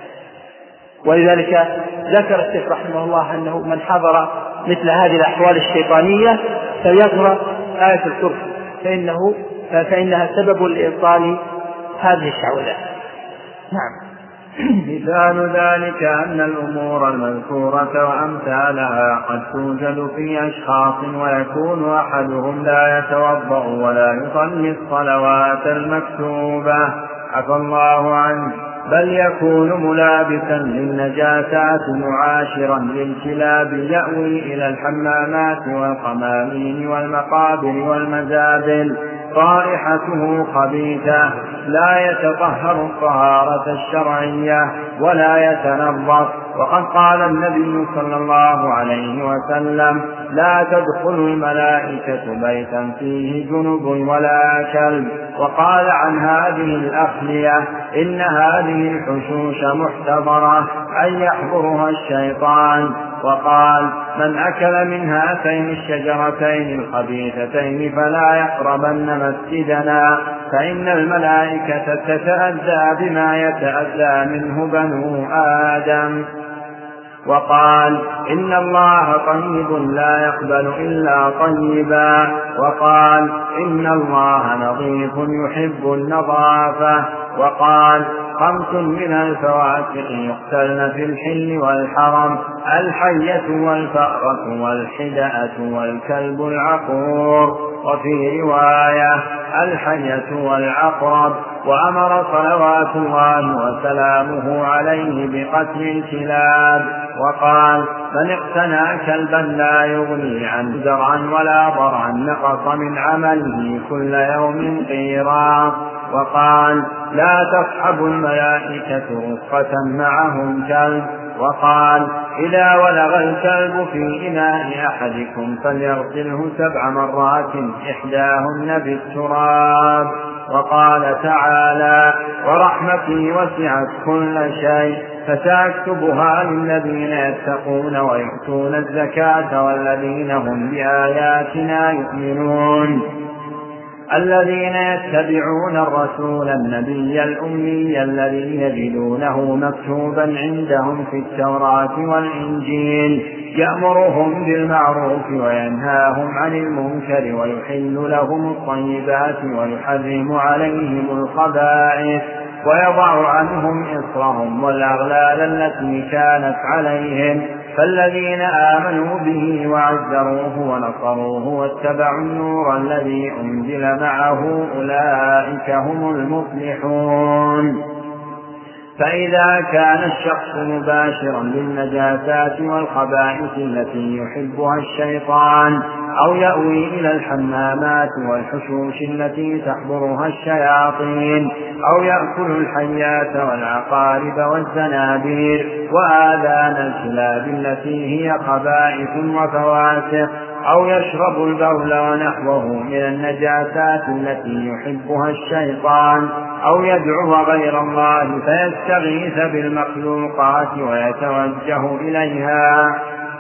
ولذلك ذكر الشيخ رحمه الله أنه من حضر مثل هذه الأحوال الشيطانية فليقرأ آية الكرسي فإنه فإنها سبب لإبطال هذه الشعوذات. نعم. مثال ذلك أن الأمور المذكورة وأمثالها قد توجد في أشخاص ويكون أحدهم لا يتوضأ ولا يصلي الصلوات المكتوبة عفى الله عنه، بل يكون ملابسا للنجاسات معاشرا للكلاب يأوي إلى الحمامات والقمامين والمقابر والمزابل، رائحته خبيثة، لا يتطهر الطهارة الشرعية ولا يتنظف. وقد قال النبي صلى الله عليه وسلم: لا تدخل الملائكة بيتا فيه جنب ولا كلب. وقال عن هذه الأخلية: إن هذه الحشوش محتضرة أن يحضرها الشيطان. وقال: من أكل من هاتين الشجرتين الخبيثتين فلا يقربن مسجدنا. فإن الملائكة تتأذى بما يتأذى منه بنو آدم. وقال إن الله طيب لا يقبل إلا طيبا. وقال إن الله نظيف يحب النظافة. وقال خمس من الفواسق يقتلن في الحل والحرم: الحية والفأرة والحدأة والكلب العقور. وفي رواية الحية والعقرب. وأمر صلوات الله وسلامه عليه بقتل الكلاب. وقال من اقتنى كلبا لا يغني عنه زرعا ولا ضرعا نقص من عمله كل يوم قيراط. وقال لا تصحب الملائكة رفقة معهم كلب. وقال إذا ولغ الكلب في إناء أحدكم فليغسله سبع مرات إحداهن بالتراب. وقال تعالى ورحمتي وسعت كل شيء فسأكتبها للذين يتقون ويؤتون الزكاة والذين هم بآياتنا يؤمنون الذين يتبعون الرسول النبي الأمي الذي يجدونه مكتوبا عندهم في التوراة والإنجيل يأمرهم بالمعروف وينهاهم عن المنكر ويحل لهم الطيبات ويحرم عليهم الخبائث ويضع عنهم إصرهم والأغلال التي كانت عليهم. فالذين آمنوا به وعزروه ونصروه واتبعوا النور الذي أنزل معه أولئك هم المفلحون. فإذا كان الشخص مباشرا للنجاسات والخبائث التي يحبها الشيطان أو يأوي إلى الحمامات والحشوش التي تحضرها الشياطين أو يأكل الحيات والعقارب والزنابير وآذان الكلاب التي هي خبائث وفواسق أو يشرب البول ونحوه من النجاسات التي يحبها الشيطان أو يدعو غير الله فيستغيث بالمخلوقات ويتوجه إليها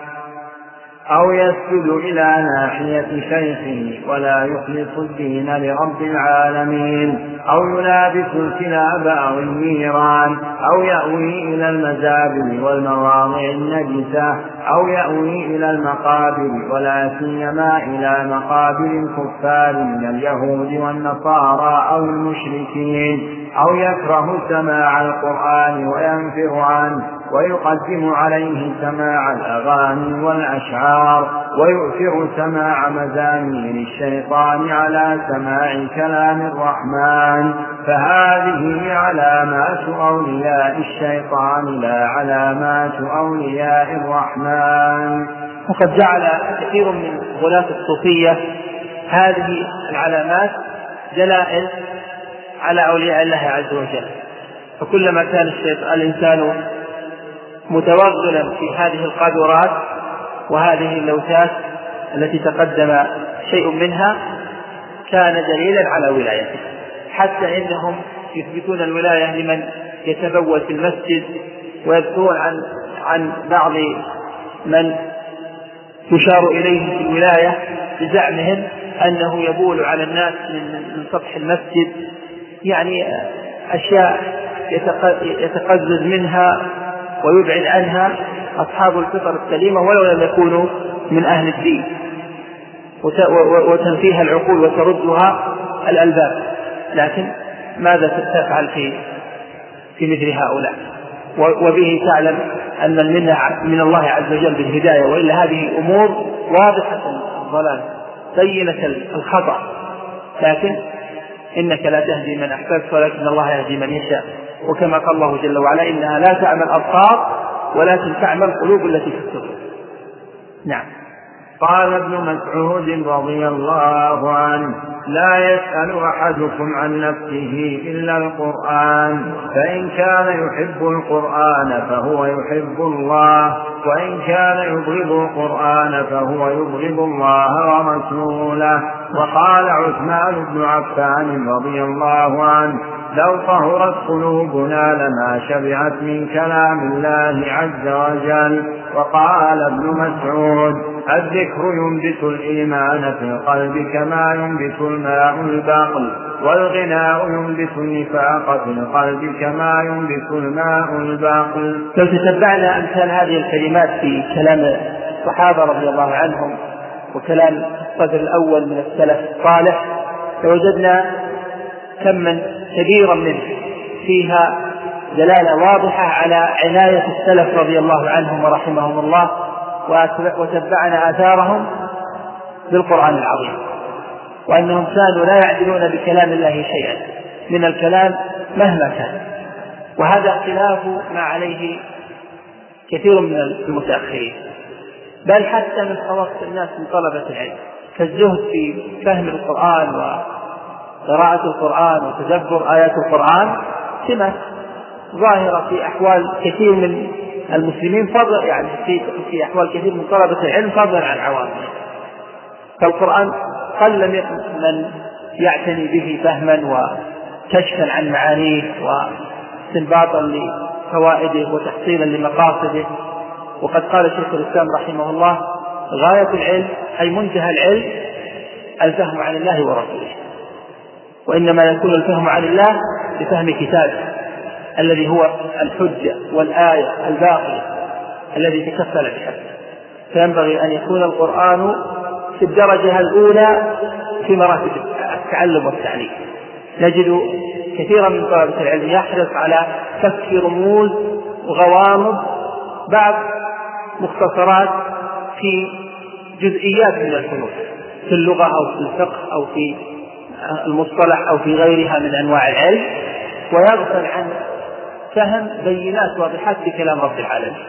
أو يسجد إلى ناحية شيخه ولا يخلص الدين لرب العالمين أو يلابس الكلاب أو النيران أو يأوي إلى المزابل والمواضع النجسة أو يأوي إلى المقابر ولا سيما إلى مقابر الكفار من اليهود والنصارى أو المشركين أو يكره سماع القرآن وينفر عنه ويقدم عليه سماع الأغاني والأشعار ويؤثر سماع مزامير الشيطان على سماع كلام الرحمن. فهذه علامات أولياء الشيطان لا علامات أولياء الرحمن. وقد جعل كثير من غلاة الصوفية هذه العلامات دلائل على أولياء الله عز وجل. فكلما كان الإنسان متوغلا في هذه القاذورات وهذه اللوثات التي تقدم شيء منها كان دليلا على ولايته، حتى إنهم يثبتون الولاية لمن يتبول في المسجد ويذكرون عن, عن بعض من يشار إليه في الولاية بزعمهم أنه يبول على الناس من سطح المسجد، يعني أشياء يتقزز منها ويبعد عنها أصحاب الفطر السليمة ولو لم يكونوا من أهل الدين، وتنفيها العقول وتردها الألباب. لكن ماذا تفعل في في مثل هؤلاء؟ وبه تعلم أن المنة من الله عز وجل بالهداية، وإلا هذه أمور واضحة الضلال بينة الخطأ. لكن إنك لا تهدي من أحببت ولكن الله يهدي من يشاء، وكما قال الله جل وعلا إنها لا تعمى الأبصار ولكن تعمى القلوب التي في الصدور. نعم. قال ابن مسعود رضي الله عنه لا يسأل أحدكم عن نفسه إلا القرآن، فإن كان يحب القرآن فهو يحب الله، وإن كان يبغض القرآن فهو يبغض الله ورسوله. وقال عثمان بن عفان رضي الله عنه لو طهرت قلوبنا لما شبعت من كلام الله عز وجل. وقال ابن مسعود الذكر ينبت الإيمان في القلب كما ينبت الماء البقل. والغناء ينبت النفاق في القلب كما ينبت الماء الباقي. لو تتبعنا أمثال هذه الكلمات في كلام الصحابة رضي الله عنهم وكلام الصدر الأول من السلف الصالح لوجدنا كما كبيرا منه فيها دلالة واضحة على عناية السلف رضي الله عنهم ورحمهم الله وتبعنا آثارهم بالقرآن العظيم، وأنهم كانوا لا يعدلون بكلام الله شيئا من الكلام مهما كان. وهذا اختلاف ما عليه كثير من المتأخرين، بل حتى من خواص الناس من طلبة العلم، كالزهد في فهم القرآن وقراءة القرآن وتدبر آيات القرآن سمة ظاهرة في أحوال كثير من المسلمين، فضل يعني في, في أحوال كثير من طلبة العلم فضلا عن عوامه. فالقرآن قل من يعتني به فهما وكشفا عن معانيه واستنباطا لفوائده وتحصيلا لمقاصده. وقد قال شيخ الإسلام رحمه الله: غاية العلم أي منتهى العلم الفهم عن الله ورسوله، وإنما يكون الفهم عن الله بفهم كتابه الذي هو الحجة والآية الباقية الذي تكفل بحفظه. فينبغي أن يكون القرآن في الدرجة الأولى في مراتب التعلم والتعليم. نجد كثيرا من طلبة العلم يحرص على فك رموز وغوامض بعض مختصرات في جزئيات من الفنون في اللغة أو في الفقه أو في المصطلح أو في غيرها من أنواع العلم، ويغفل عن فهم بينات واضحات بكلام رب العالمين.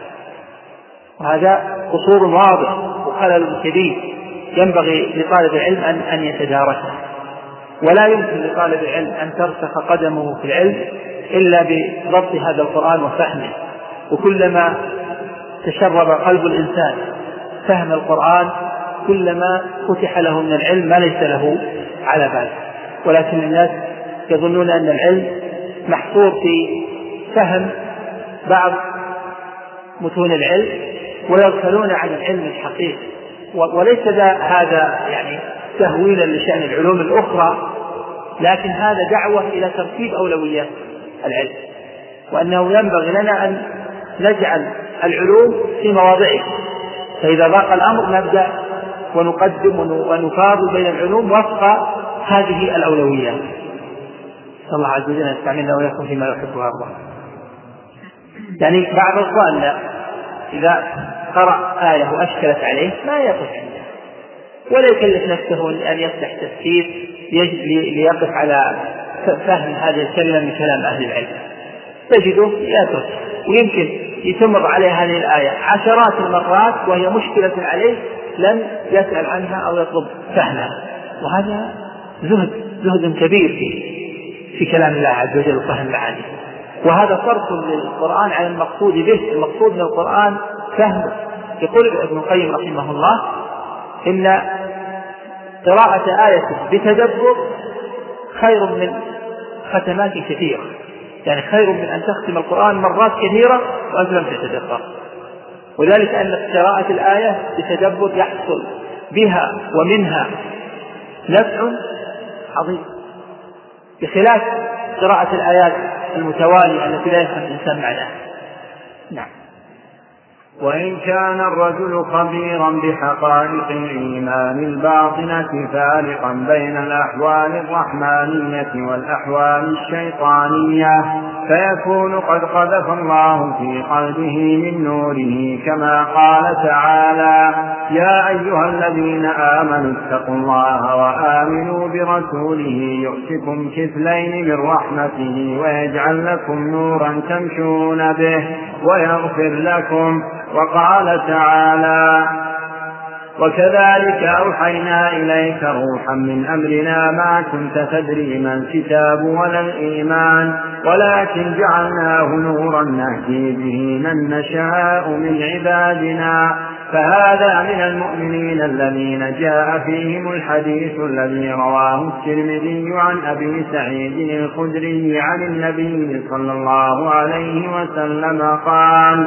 وهذا قصور واضح وخلل كبير ينبغي لطالب العلم أن, أن يتداركه. ولا يمكن لطالب العلم أن ترسخ قدمه في العلم إلا بضبط هذا القرآن وفهمه. وكلما تشرب قلب الإنسان فهم القرآن كلما فتح له من العلم ما ليس له على بال. ولكن الناس يظنون أن العلم محصور في فهم بعض متون العلم ويغفلون عن العلم الحقيقي. وليس هذا يعني تهويلا لشأن العلوم الأخرى، لكن هذا دعوة إلى ترتيب أولويات العلم، وأنه ينبغي لنا أن نجعل العلوم في مواضعها، فإذا ضاق الأمر نبدأ ونقدم ونفاضل بين العلوم وفق هذه الأولويات. الله عز وجل يستعملنا ويكون فيما يحب ويرضى. يعني بعض الظن إذا قرأ آية وأشكلت عليه ما يقف عنده ولا يكلف نفسه أن يفتح تفسير ليقف على فهم هذه الكلمة من كلام أهل العلم، تجده يترك، ويمكن يتمر عليه هذه الآية عشرات المرات وهي مشكلة عليه لن يسأل عنها أو يطلب فهمها. وهذا زهد زهد كبير في في كلام الله عز وجل وفهم معانيه. وهذا صرف للقرآن على المقصود به. المقصود من القرآن فهم. يقول ابن القيم رحمه الله: إن قراءة آية بتدبر خير من ختمات كثيرة، يعني خير من أن تختم القرآن مرات كثيرة وأنت لم تتدبر. وذلك أن قراءة الآية بتدبر يحصل بها ومنها نفع عظيم، بخلاف قراءة الآيات المتوالية التي لا يفهم الإنسان معناها. نعم. وإن كان الرجل خبيرا بحقائق الإيمان الباطنة فارقا بين الأحوال الرحمانية والأحوال الشيطانية فيكون قد قذف الله في قلبه من نوره، كما قال تعالى: يا أيها الذين آمنوا اتقوا الله وآمنوا برسوله يؤتكم كفلين من رحمته ويجعل لكم نورا تمشون به ويغفر لكم. وقال تعالى: وكذلك أوحينا إليك روحا من أمرنا ما كنت تدري ما الكتاب ولا الإيمان ولكن جعلناه نورا نهدي به من نشاء من عبادنا. فهذا من المؤمنين الذين جاء فيهم الحديث الذي رواه الترمذي عن أبي سعيد الخدري عن النبي صلى الله عليه وسلم قال: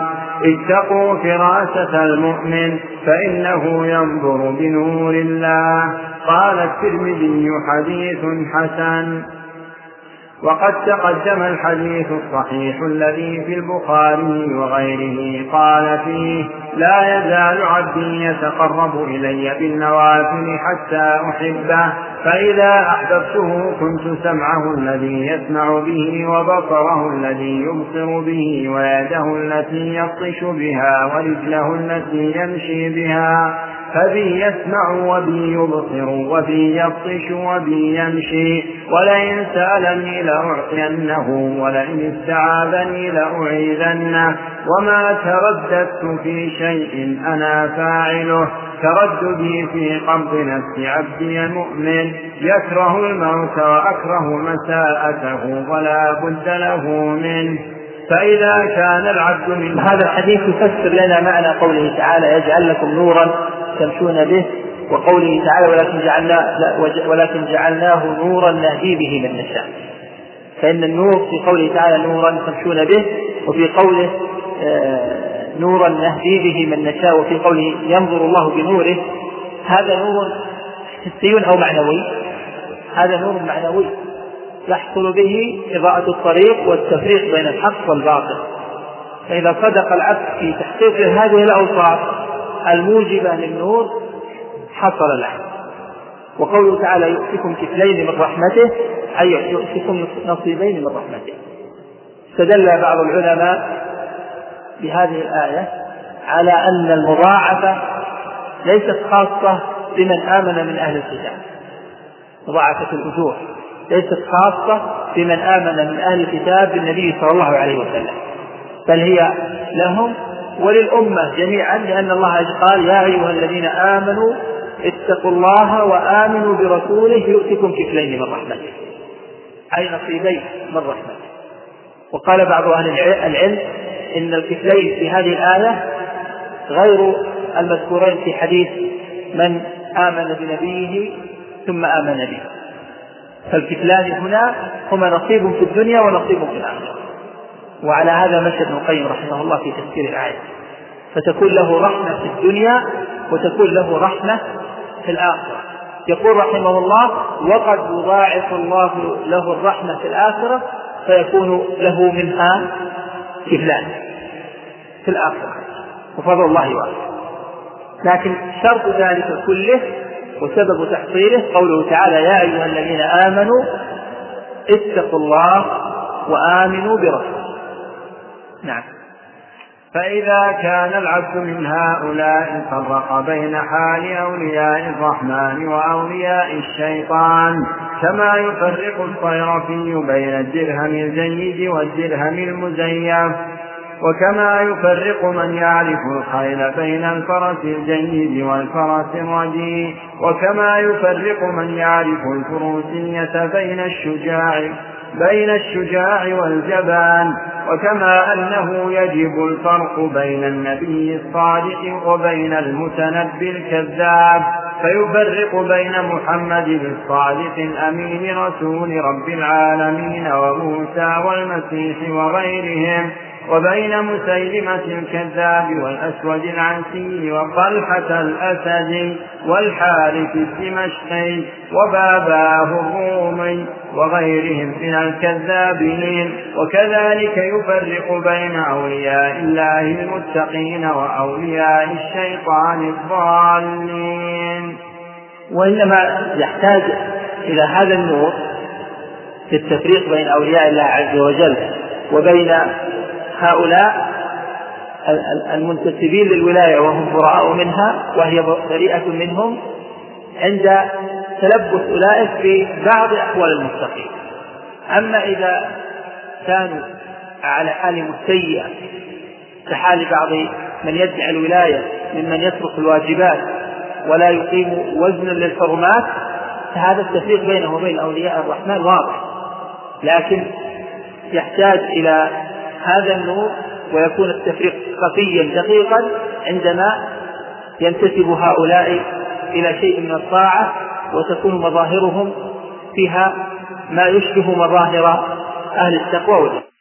اتقوا فراسة المؤمن فإنه ينظر بنور الله قال الترمذي حديث حسن. وقد تقدم الحديث الصحيح الذي في البخاري وغيره قال فيه: لا يزال عبدي يتقرب إلي بالنوافل حتى أحبه، فإذا أحببته كنت سمعه الذي يسمع به وبصره الذي يبصر به ويده التي يبطش بها ورجله التي يمشي بها، فبي يسمع وبي يبصر وبي يبطش وبي يمشي، ولئن سألني لأعطينه ولئن استعاذني لأعيذنه، وما ترددت في شيء أنا فاعله ترددي في قبض نفس عبدي المؤمن يكره الموت وأكره مساءته ولا بد له منه. فإذا كان العبد من هذا الحديث يفسر لنا معنى قوله تعالى: يجعل لكم نورا تمشون به، وقوله تعالى: ولكن, جعلنا ولكن جعلناه نورا نهدي به من نشاء. فإن النور في قوله تعالى نورا تمشون به، وفي قوله نورا نهدي به من نشاء، وفي قوله ينظر الله بنوره. هذا نور حسي أو معنوي؟ هذا نور معنوي يحصل به إضاءة الطريق والتفريق بين الحق والباطل. فإذا صدق العبد في تحقيق هذه الأوصاف الموجبة للنور حصل له. وقوله تعالى: يؤتكم كفلين من رحمته، أي يؤتكم نصيبين من رحمته. استدل بعض العلماء بهذه الآية على أن المضاعفة ليست خاصة بمن آمن من أهل الكتاب، مضاعفة الأجور ليست خاصة بمن آمن من أهل الكتاب بالنبي صلى الله عليه وسلم، بل هي لهم وللأمة جميعا، لأن الله قال: يا أيها الذين آمنوا اتقوا الله وآمنوا برسوله يؤتكم كفلين من رحمته، أي نصيبين من رحمته. وقال بعض أهل العلم إن الكفلين في هذه الآية غير المذكورين في حديث من آمن بنبيه ثم آمن به، فالكفلان هنا هما نصيب في الدنيا ونصيب في الآخرة. وعلى هذا مشى ابن القيم رحمه الله في تفسير الآية، فتكون له رحمة في الدنيا وتكون له رحمة في الآخرة. يقول رحمه الله: وقد يضاعف الله له الرحمة في الآخرة فيكون له منها كفلان في الآخرة، وفضل الله واسع. لكن شرط ذلك كله وسبب تحصيله قوله تعالى: يا أيها الذين آمنوا اتقوا الله وآمنوا برسوله. نعم. فإذا كان العبد من هؤلاء فرق بين حال أولياء الرحمن وأولياء الشيطان، كما يفرق الطيرفي بين الدرهم الجيد والدرهم المزيف، وكما يفرق من يعرف الخيل بين الفرس الجيد والفرس الرديء، وكما يفرق من يعرف الفروسية بين الشجاع بين الشجاع والجبان، وكما أنه يجب الفرق بين النبي الصادق وبين المتنبي الكذاب، فيفرق بين محمد الصادق الأمين رسول رب العالمين وموسى والمسيح وغيرهم، وبين مسيلمة الكذاب والأسود العنسي وطلحة الأسدي والحارث الدمشقي وباباه الرومي وغيرهم من الكذابين. وكذلك يفرق بين أولياء الله المتقين وأولياء الشيطان الضالين. وإنما يحتاج إلى هذا النور في التفريق بين أولياء الله عز وجل وبين هؤلاء المنتسبين للولاية وهم براء منها وهي بريئة منهم، عند تلبس أولئك ببعض أحوال المتقين. أما إذا كانوا على حالهم السيئة كحال بعض من يدعي الولاية ممن يترك الواجبات ولا يقيم وزنا للحرمات، فهذا التفريق بينه وبين أولياء الرحمن واضح، لكن يحتاج إلى هذا النور ويكون التفريق خفيا دقيقا عندما ينتسب هؤلاء إلى شيء من الطاعة وتكون مظاهرهم فيها ما يشبه مظاهر أهل التقوى.